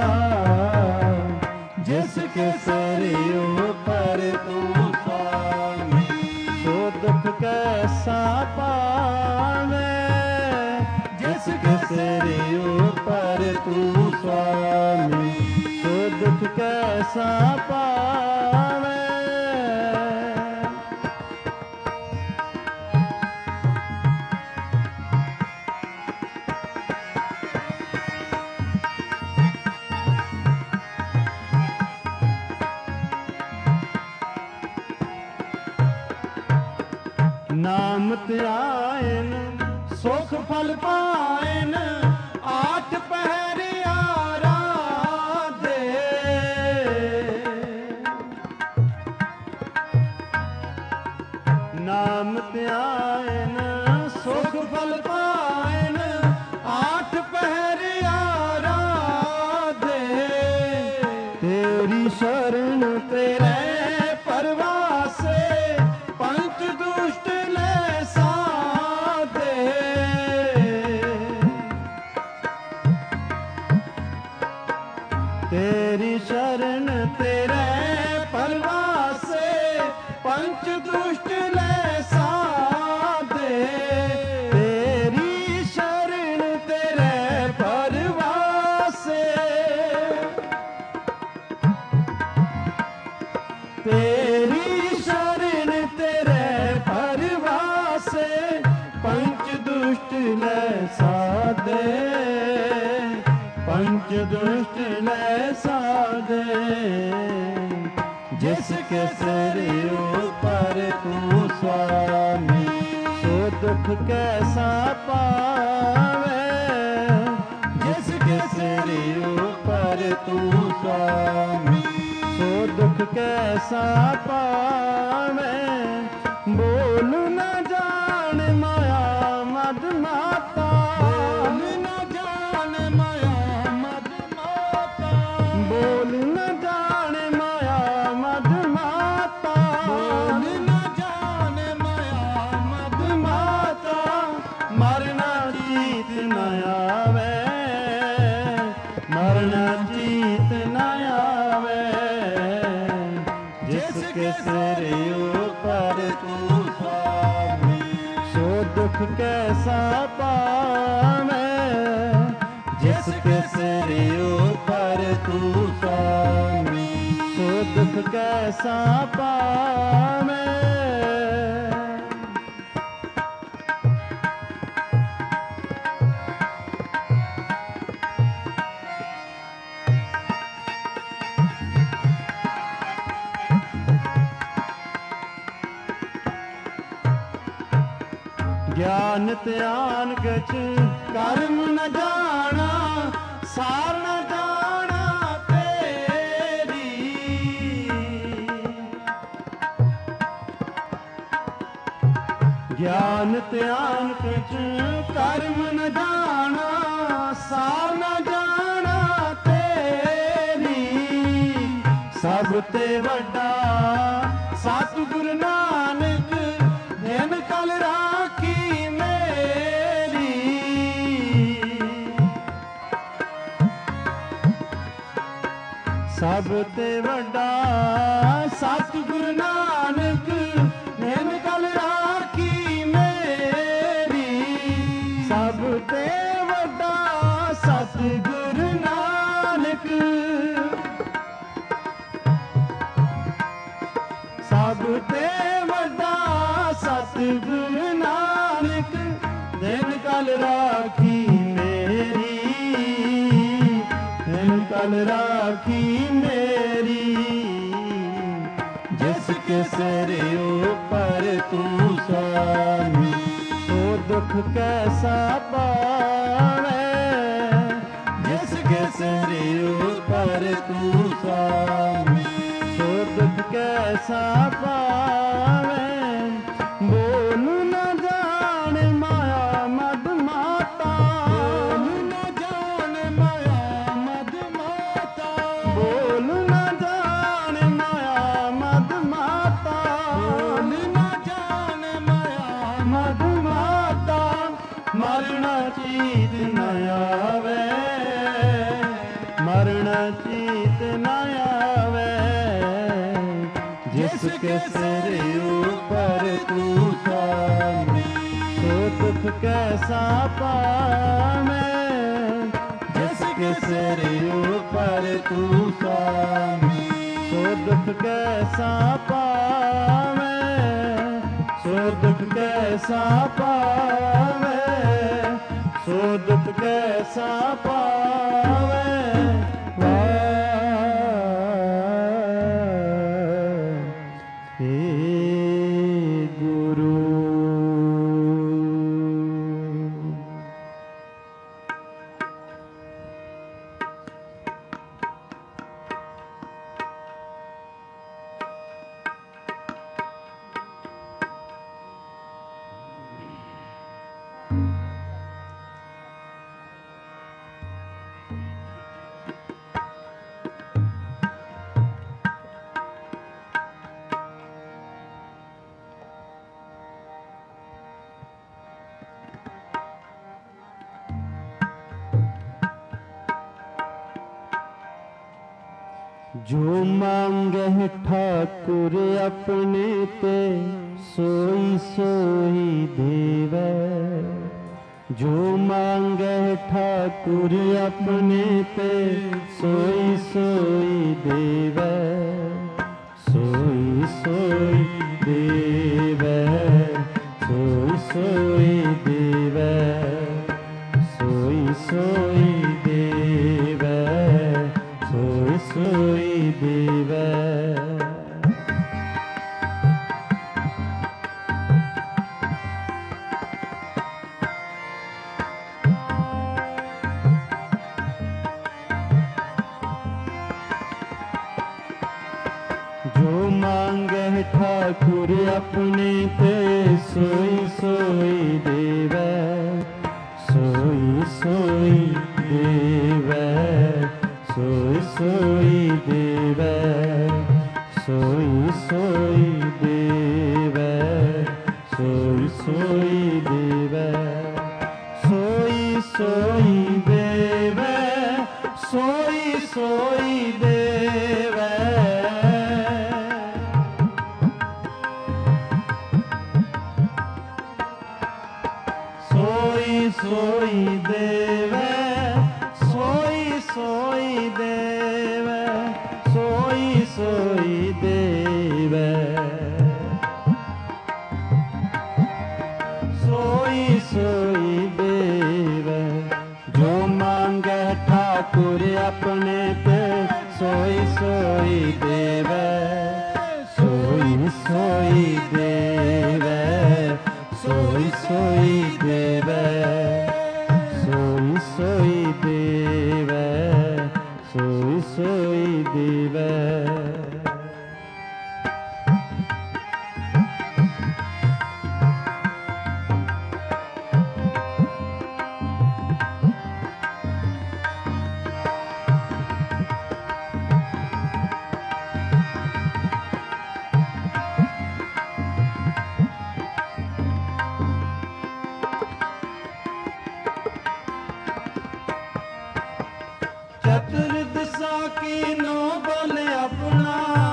जिसके सिर ऊपर तू स्वामी, सो दुख कैसा पावे, जिसके सिर ऊपर तू स्वामी, सो दुख कैसा पावे। नाम त्यायन सुख फल पायन, आठ पहर आराधे, नाम त्यायन सुख फल पायन, आठ पहर आराधे, तेरी शरण तेरे परवासे, पंच दुष्ट ले साधे, तेरी शरण तेरे परवासे, पंच दुष्ट ले साधे, तेरी शरण तेरे परवासे, तेरी शरण तेरे परवासे, पंच दुष्ट ले साधे, पंच दुष्ट ले साधे, जिसके सिर ऊपर तू स्वामी, सो दुख कैसा पावे, जिसके सिर ऊपर तू स्वामी, सो दुख कैसा पावे। बोल न जान माया मद माता, बोल न जान माया मद माता, बोल न जान माया मद माता, बोल न जान माया मद माता, मरना जीत न आवे, मरना जीत न आवे, जिसके सिर ऊपर तू स्वामी, सो दुख कैसा पावे, जिसके सिर ऊपर तू स्वामी, सो दुख कैसा पावे। ज्ञान त्यान कछ कर्म न जाना, सार न जाना तेरी। ज्ञान त्यान कछ कर्म न जाना, सार न जाना तेरी। सब ते वड्डा सतगुरु नानक, दिन कल राखी मेरी। सब ते वड्डा सतगुरु नानक, दिन कल राखी मेरी। सब ते वड्डा सतगुरु नानक, सब ते वड्डा सतगुरु नानक, दिन कल राखी मेरी। दिन कल राखी मेरी। जिसके सिर ऊपर तू स्वामी, तो दुख कैसा पावे। जिसके सिर ऊपर तू स्वामी, तो दुख कैसा पावे। बोल न जान माया मद माता, बोल न जान माया मद माता। बोल न जान माया मद माता, बोल न जान माया मद माता। मरना चीत न आवे, मरना चीत न आवे। जिसके सिर ऊपर तू स्वामी, तो दुख कैसा पावे। जिसके सिर ऊपर तू स्वामी, तो दुख कैसा पावे। सो दुख कैसा पावे, सो दुख कैसा पावे। जो मांगे ठाकुर अपने ते, सोई सोई देवे। जो मांगे ठाकुर अपने ते, सोई सोई देवे। सोई सोई देवे, सोई सोई देवे। सोई सोई देवे, सोई सोई देवे। जो मांगे ठाकुर अपने ते, सोई सोई देवे। सोई सोई देवे, सोई सोई देवे। सोई सोई देवे, सोई सोई देवे। सोई सोई देवे, सोई सोई देवे। सोई सोई देवे, सोई सोई देवे। सोई सोई देवे, सोई सोई देवे। जो मांगे ठाकुर अपने ते, सोई सोई देवे। सोई सोई देवे, सोई सोई देवै सोई सोई देवै सोई सोई देवै। चतुर्दशा की नो बल अपना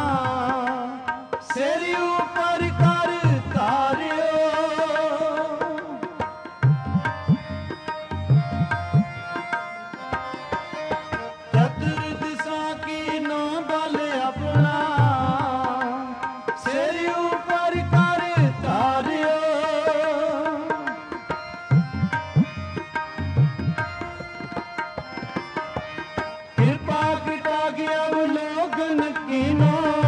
सिर ऊपर कर तारियो। चतुर्दशा की नो बल अपना सिर ऊपर कर तारियो। कृपा पिता की अवलोकन कीनो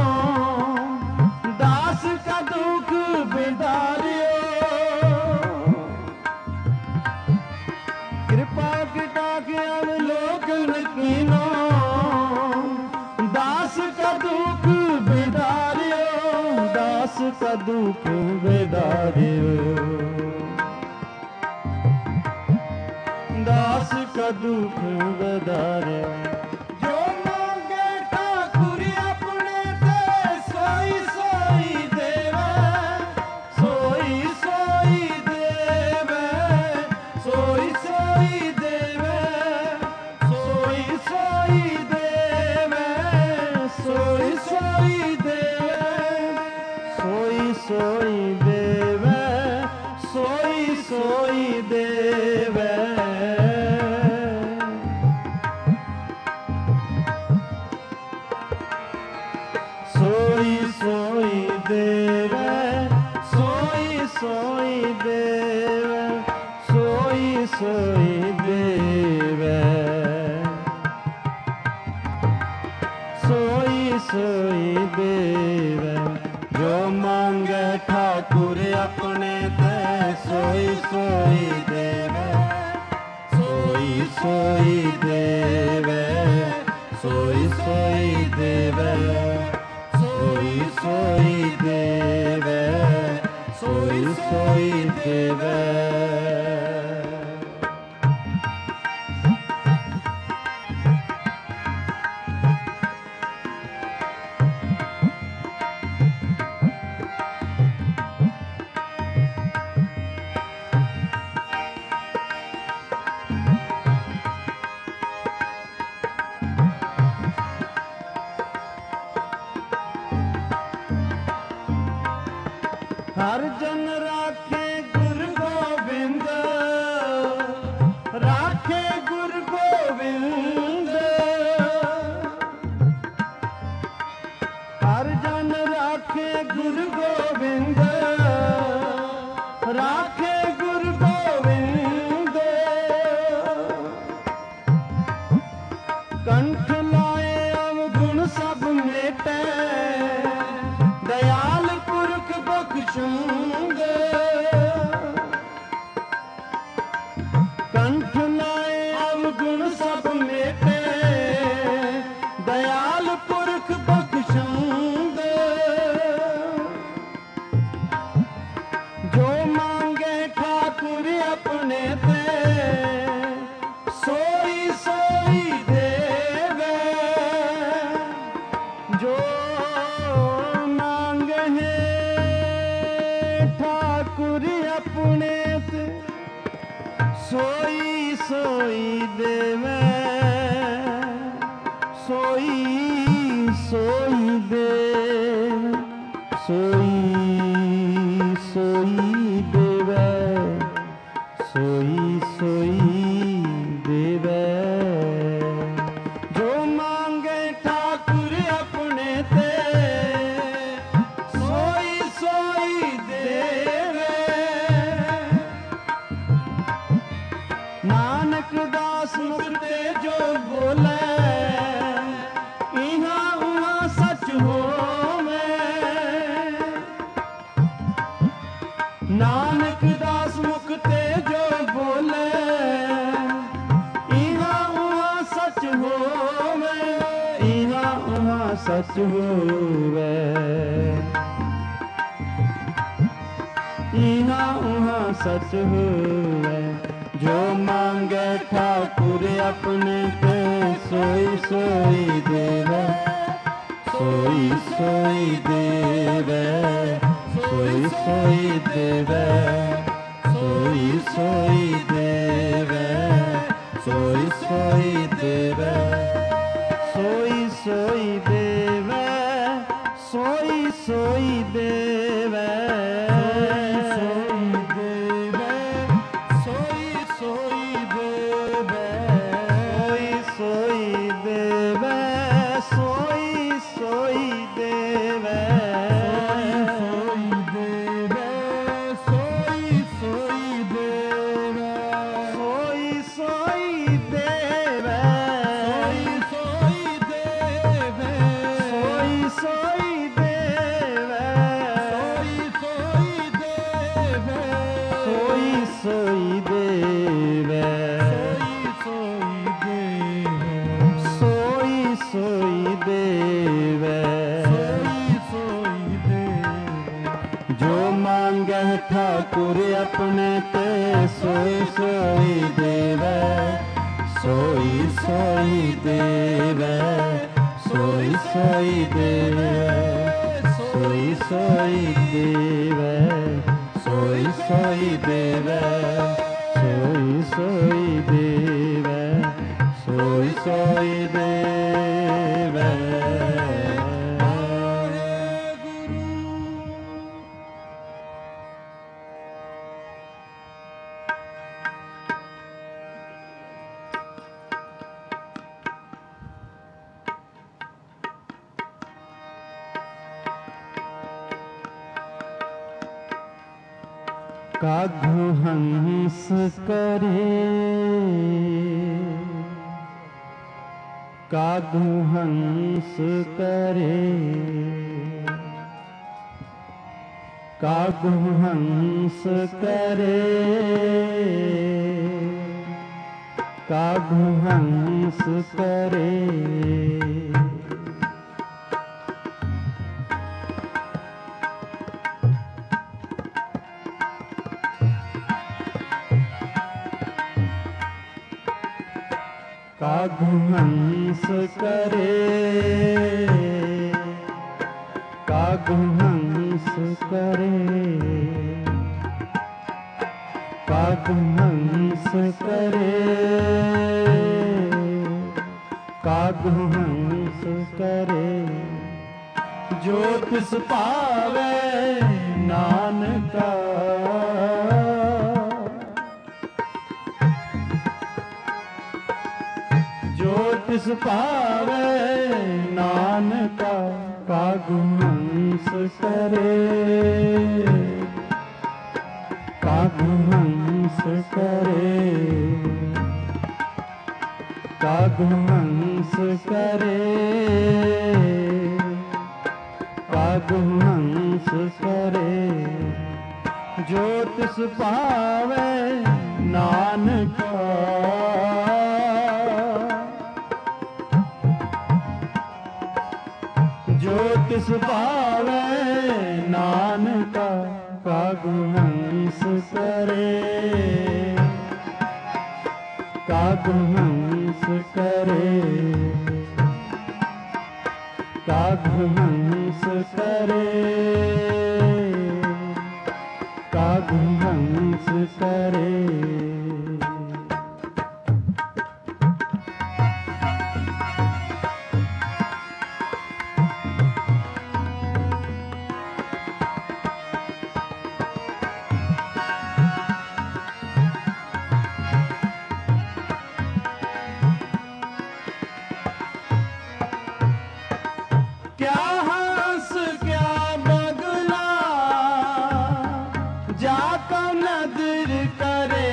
दास का दुख बिदारियो। कृपा पिता की अवलोकन कीनो दास का दुख बिदारियो। दास का दुख बिदारियो दास का दुख बिदारियो। सोई देवै सोई सोई देवै सोई सोई देवै सोई सोई देवै सोई सोई देवै सोई सोई देवै। जो मांगे ठाकुर अपने ते सोई सोई देवै सोई सोई देवै सोई सोई देवै सोई सोई देवै सोई सोई देवै। हर जन राखे गुरु गोविंद राखे गुरु गोविंद। हर जन राखे गुरु गोविंद राखे गुरु गोविंद। कंठ लाए अवगुण सब मेटे दयाल पुरख बख्शुंग। कंठ लाए अवगुण सब मेटे दयाल पुरख बख्शुंग। जो मांगे ठाकुर अपने ते सोई सोई देवै। जो मांगे ठाकुर अपने ते सोई सोई देवै सोई सोई देव सोई सोई देवै सोई सोई देवै। जो मांगे ठाकुर अपने ते सोई सोई देवै। नानक दास मुक्ते जो बोले इहाँ उहाँ सच होवे। नानक दास मुक्ते मुक्ते जो बोले इहा उहा सच होवे, इहा उहा सच होवे, इहा उहा सच होवे। जो मांगे ठाकुर अपने ते सोई सोई देवे, सोई सोई देवे, सोई सोई देवे, सोई सोई देवे, सोई सोई देवे, सोई सोई देवे, सोई सोई देवे, ठाकुर अपने ते सोई सोई देवे, सोई सोई देवे, सोई सोई देवे, सोई सोई देवे, सोई सोई देवे, सोई सोई देवे, सोई सोई देवे। काघू हंस करे, काघू हंस करे, काघू हंस करे, काघू हंस करे, काघू हंस करे, काघू हंस करे, काघू हंस करे, काघू हंस करे। जो तिस पावे नानका, जो तिस पावे नानका, काघू हंस करे, काघू हंस करे, काघू हंस करे, काघू हंस करे। जो तिस पावे नानका, जो तिस पावे नानका, काघू हंस करे, काघू हंस करे, काघू हंस करे, काघू हंस करे। क्या हंस क्या बगला जाका नदर करे,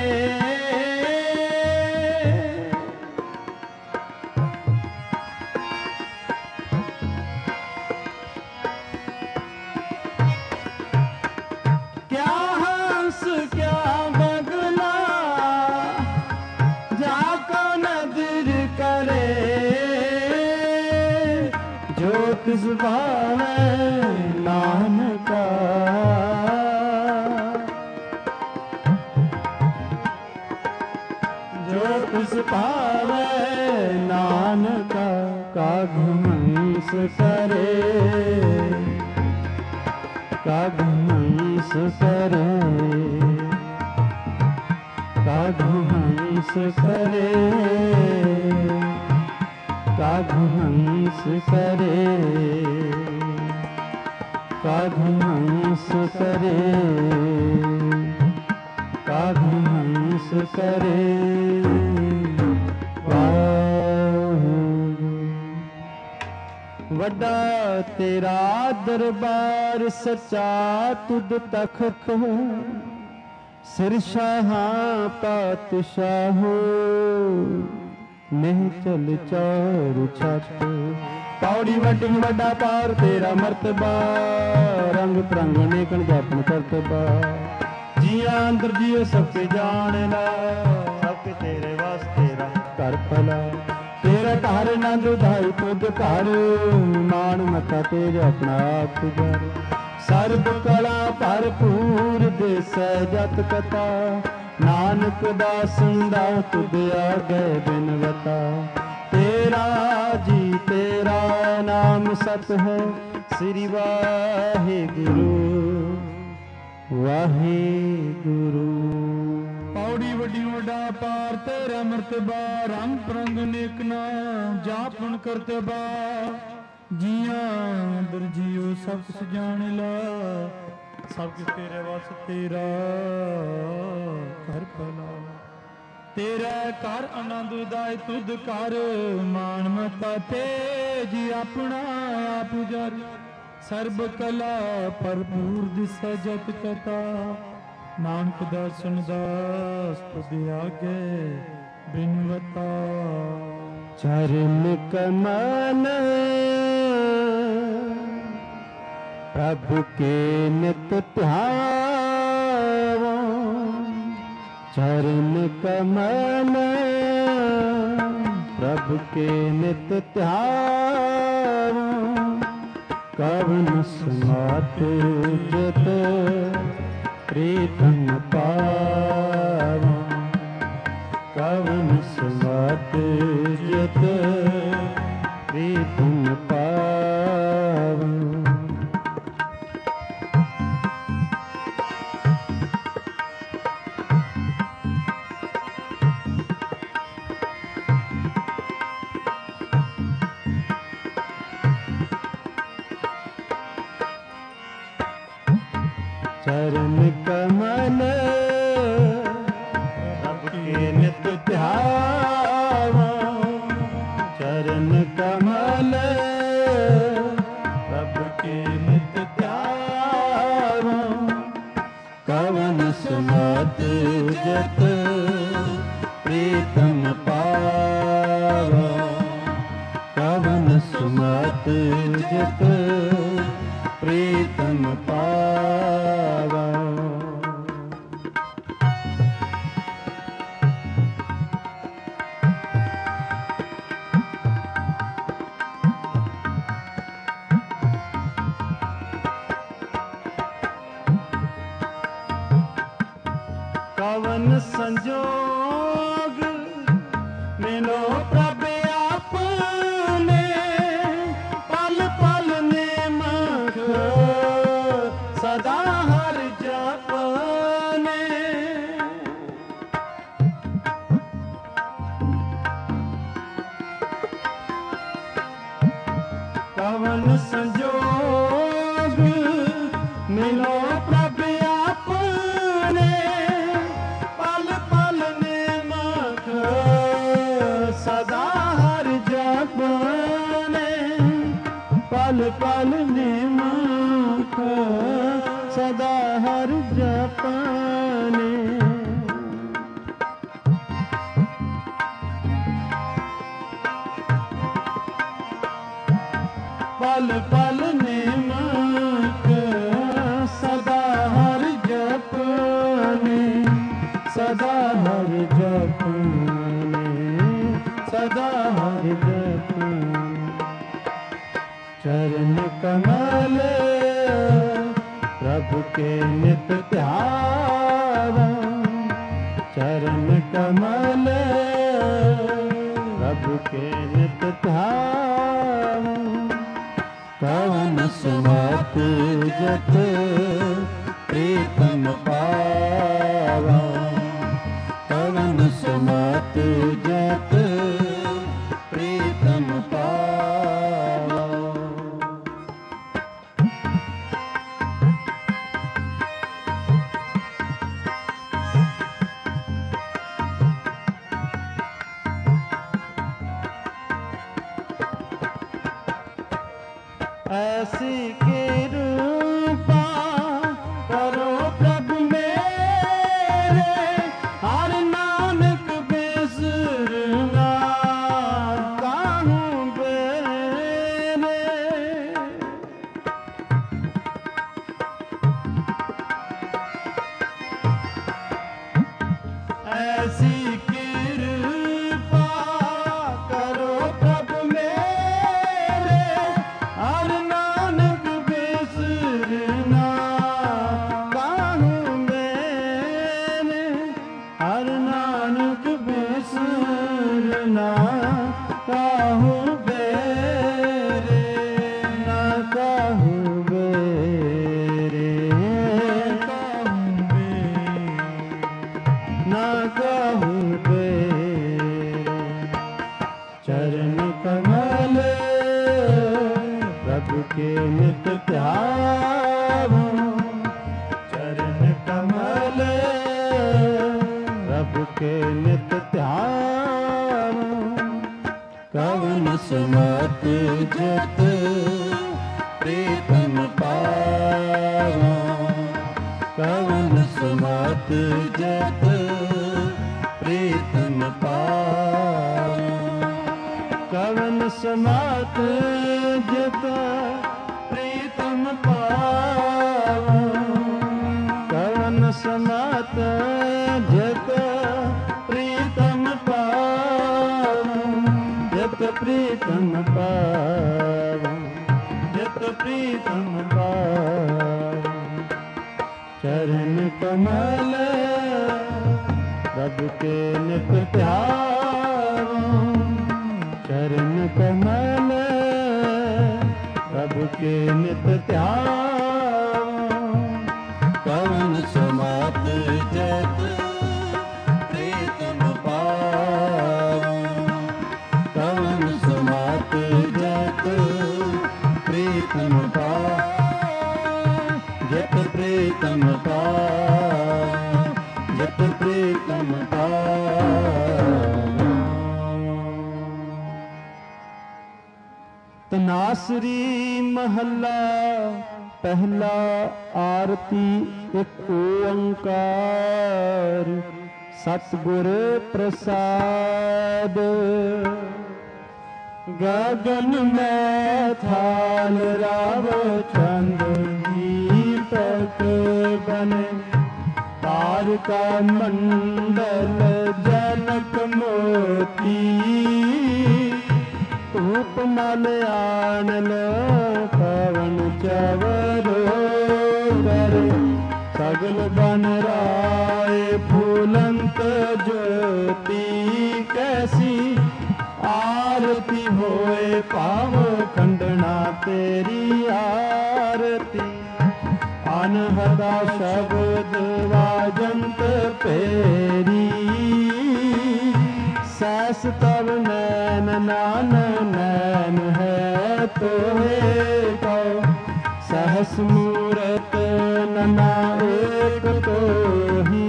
क्या हंस क्या बगला पावे नानका, जो तिस पावे नानका, काघ हंस करे, काघ हंस करे, काघ हंस करे, काघ हंस करे, काघ हंस करे, काघ हंस करे। वड्डा तेरा दरबार सच्चा तुद तखत, सिर शाहां पातशाहो, नहीं चल चार छत। पौड़ी वड्डी वड्डा पार तेरा मर्तबा, रंग परंग नेकन जापन करतबा। जिया अंदर जियो सबके जान ला, सबके तेरे वास्ते कर भला। तेरा घर नंद धाई तुद घर, मान मथा तेरे अपना आप तुझार। सर्ब कला भरपूर देस जत कथा, नानक दासन दा तुद आगे बिनवता। तेरा जी तेरा नाम सत है, श्री वाहे गुरु वाहे गुरु। पौड़ी वड्डी वड्डा पार तेरा मर्तबा, रंग परंग नेकना जापन करतबा। जिया अंदर जियो सब कुछ जान ला, सब कुछ तेरे वास तेरा कर भला। तेरा कर आनंद उदाय तुद कर, मान मता तेज अपना आप जर। सर्ब कला भरपूर दिस जत कथा, नानक दर्शन दास तुद आगे बिनवता। चरण कमल प्रभु के नित ध्यावो, चरण कमल प्रभु के नित ध्यावो। कवन समात जत प्रीतम पावो, कवन समात जत प्रीतम पावो। चरण कमल प्रभु के नित ध्यावो, चरण कमल प्रभु के नित ध्यावो। कवन सुमत जत प्रीतम पावो, कवन सुमत जत प्रीतम पावो। कवन संजोग मिलो प्रभ आपने, पल पल नेमख सदा हर जपने। कवन संजोग मिलो प्रभ आपने, पल पल नेमख सदा हर जपने, पल पल नेमख सदा हर जपने। पल पल नेमक सदा हर जपने, सदा हर जपने, सदा हर जपने। चरण कमल प्रभु के नित ध्यावा, चरण कमल प्रभु के नित ध्यावा। कवन सुमत जत प्रीतम पावा, कवन सुमत जत प्रीतम पावा। ऐसी कृपा करो प्रभु मेरे, हर नानक बिसरना काहू बेरे। ऐसी कृपा करो प्रभु मेरे, हर नानक बिसरना काहू बेरे, हर नानक बिसरना काहू बेरे, ना काहू बेरे, काहू बेरे, ना काहू बेरे। चरण कमल प्रभु के नित ध्यावा, चरण कमल प्रभु के नित ध्यावा। कवन सुमत जत प्रीतम पावा, कवन सुमत जत प्रीतम पावा। कवन सुमत जत प्रीतम पावा, कवन सुमत जत प्रीतम पावा, जत प्रीतम पावा, जत प्रीतम पावा। चरण कमल प्रभु के नित ध्यावा, चरण कमल प्रभु के नित ध्यावा। कवन सुमत जत प्रीतम पावा, कवन सुमत जत प्रीतम पावा, जत प्रीतम पावा, जत प्रीतम पावा। तनासरी महला पहला आरती एक ओंकार, सतगुर प्रसाद। गगन में थाल रावो चंद दीपक बने, तारका मंडल जनक मोती। धूप मल आनल पवन चवरो करे, सगल बन राय फूलंत ज्योति। कैसी आरती होए पावो खंडना तेरी आरती। अनहदा शब्द वाजंत पेरी, सैस तब नैन नान नैन है तोहे को। सहस मूरत नना एक तो ही,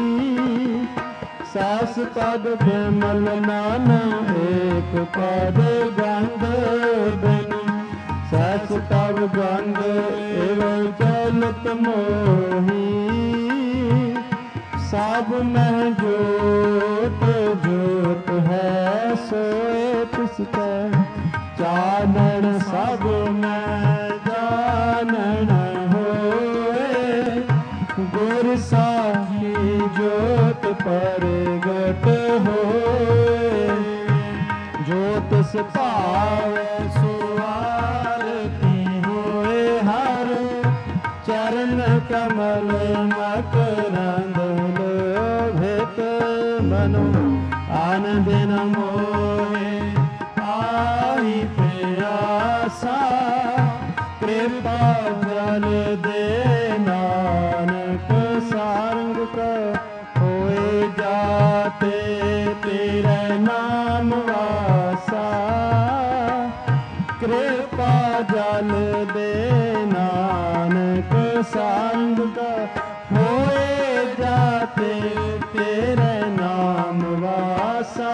सहस पद विमल नान एक पद गंध बिन। सहस तब गंध एवं चलत मोही, सब में जोत जोत है सोए तिसके। चानन सब में जानन होए, गुर साही जोत परगट होए। जो तिस पावे सो आरती हो, ਕਮਲ ਮਕਰੰਦ ਲੋਭਿਤ ਮਨੁ ਆਨੰਦ ਨ ਮੋਹੇ ਆਈ ਪਿਆਸਾ ਕਿਰਪਾ ਜਲ ਦੇ ਨਾਨਕ ਸਾਰੰਗ ਕਾ ਹੋਏ ਜਾਤੇ ਤੇਰੇ ਨਾਮ ਵਾਸਾ ਕਿਰਪਾ ਜਲ ਦੇ ਨਾਨਕ ਸਾਰੰਗ ਕਾ ਹੋਏ ਜਾਤੇ ਤੇਰੇ ਨਾਮ ਵਾਸਾ।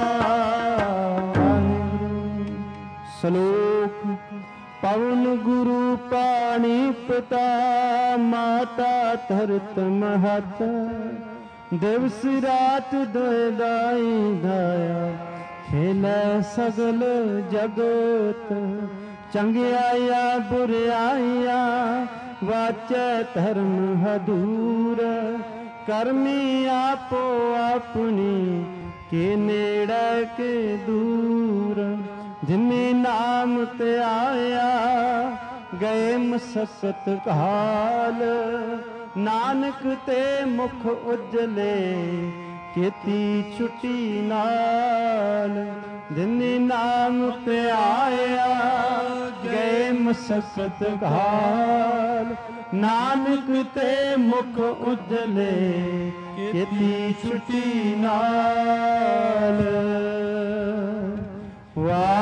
ਸ਼ਲੋਕ ਪਵਨ ਗੁਰੂ ਪਾਣੀ ਪਿਤਾ ਮਾਤਾ ਧਰਤ ਮਹਤ ਦਿਵਸ ਰਾਤ ਦੋਇ ਦਾਈ ਦਾਇਆ ਖੇਲੇ ਸਗਲ ਜਗਤ ਚੰਗਿਆਈਆ ਬੁਰਿਆਈਆ ਵਾਚੈ ਧਰਮ ਹਦੂਰ ਕਰਮੀ ਆਪੋ ਆਪਣੀ ਕੇ ਨੇੜੇ ਕੇ ਦੂਰ ਜਿਨੇ ਨਾਮ ਤੇ ਆਇਆ ਗਏ ਮਸਕਤ ਘਾਲ ਨਾਨਕ ਤੇ ਮੁਖ ਉਜਲੇ ਕੀਤੀ ਛੁੱਟੀ ਨਾਲ ਜਿਨੇ ਨਾਮ ਤੇ ਆਇਆ ਗਏ ਮਸਕਤ ਘਾਲ ਨਾਨਕ ਤੇ ਮੁਖ ਉਜਲੇ ਕੀਤੀ ਛੁੱਟੀ ਨਾਲ।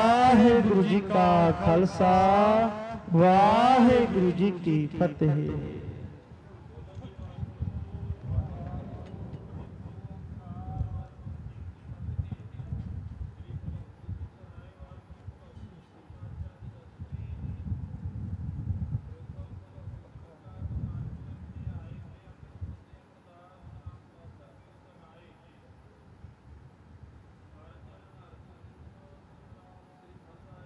ਵਾਹਿਗੁਰੂ ਜੀ ਕਾ ਖਾਲਸਾ ਵਾਹਿਗੁਰੂ ਜੀ ਕੀ ਫਤਿਹ।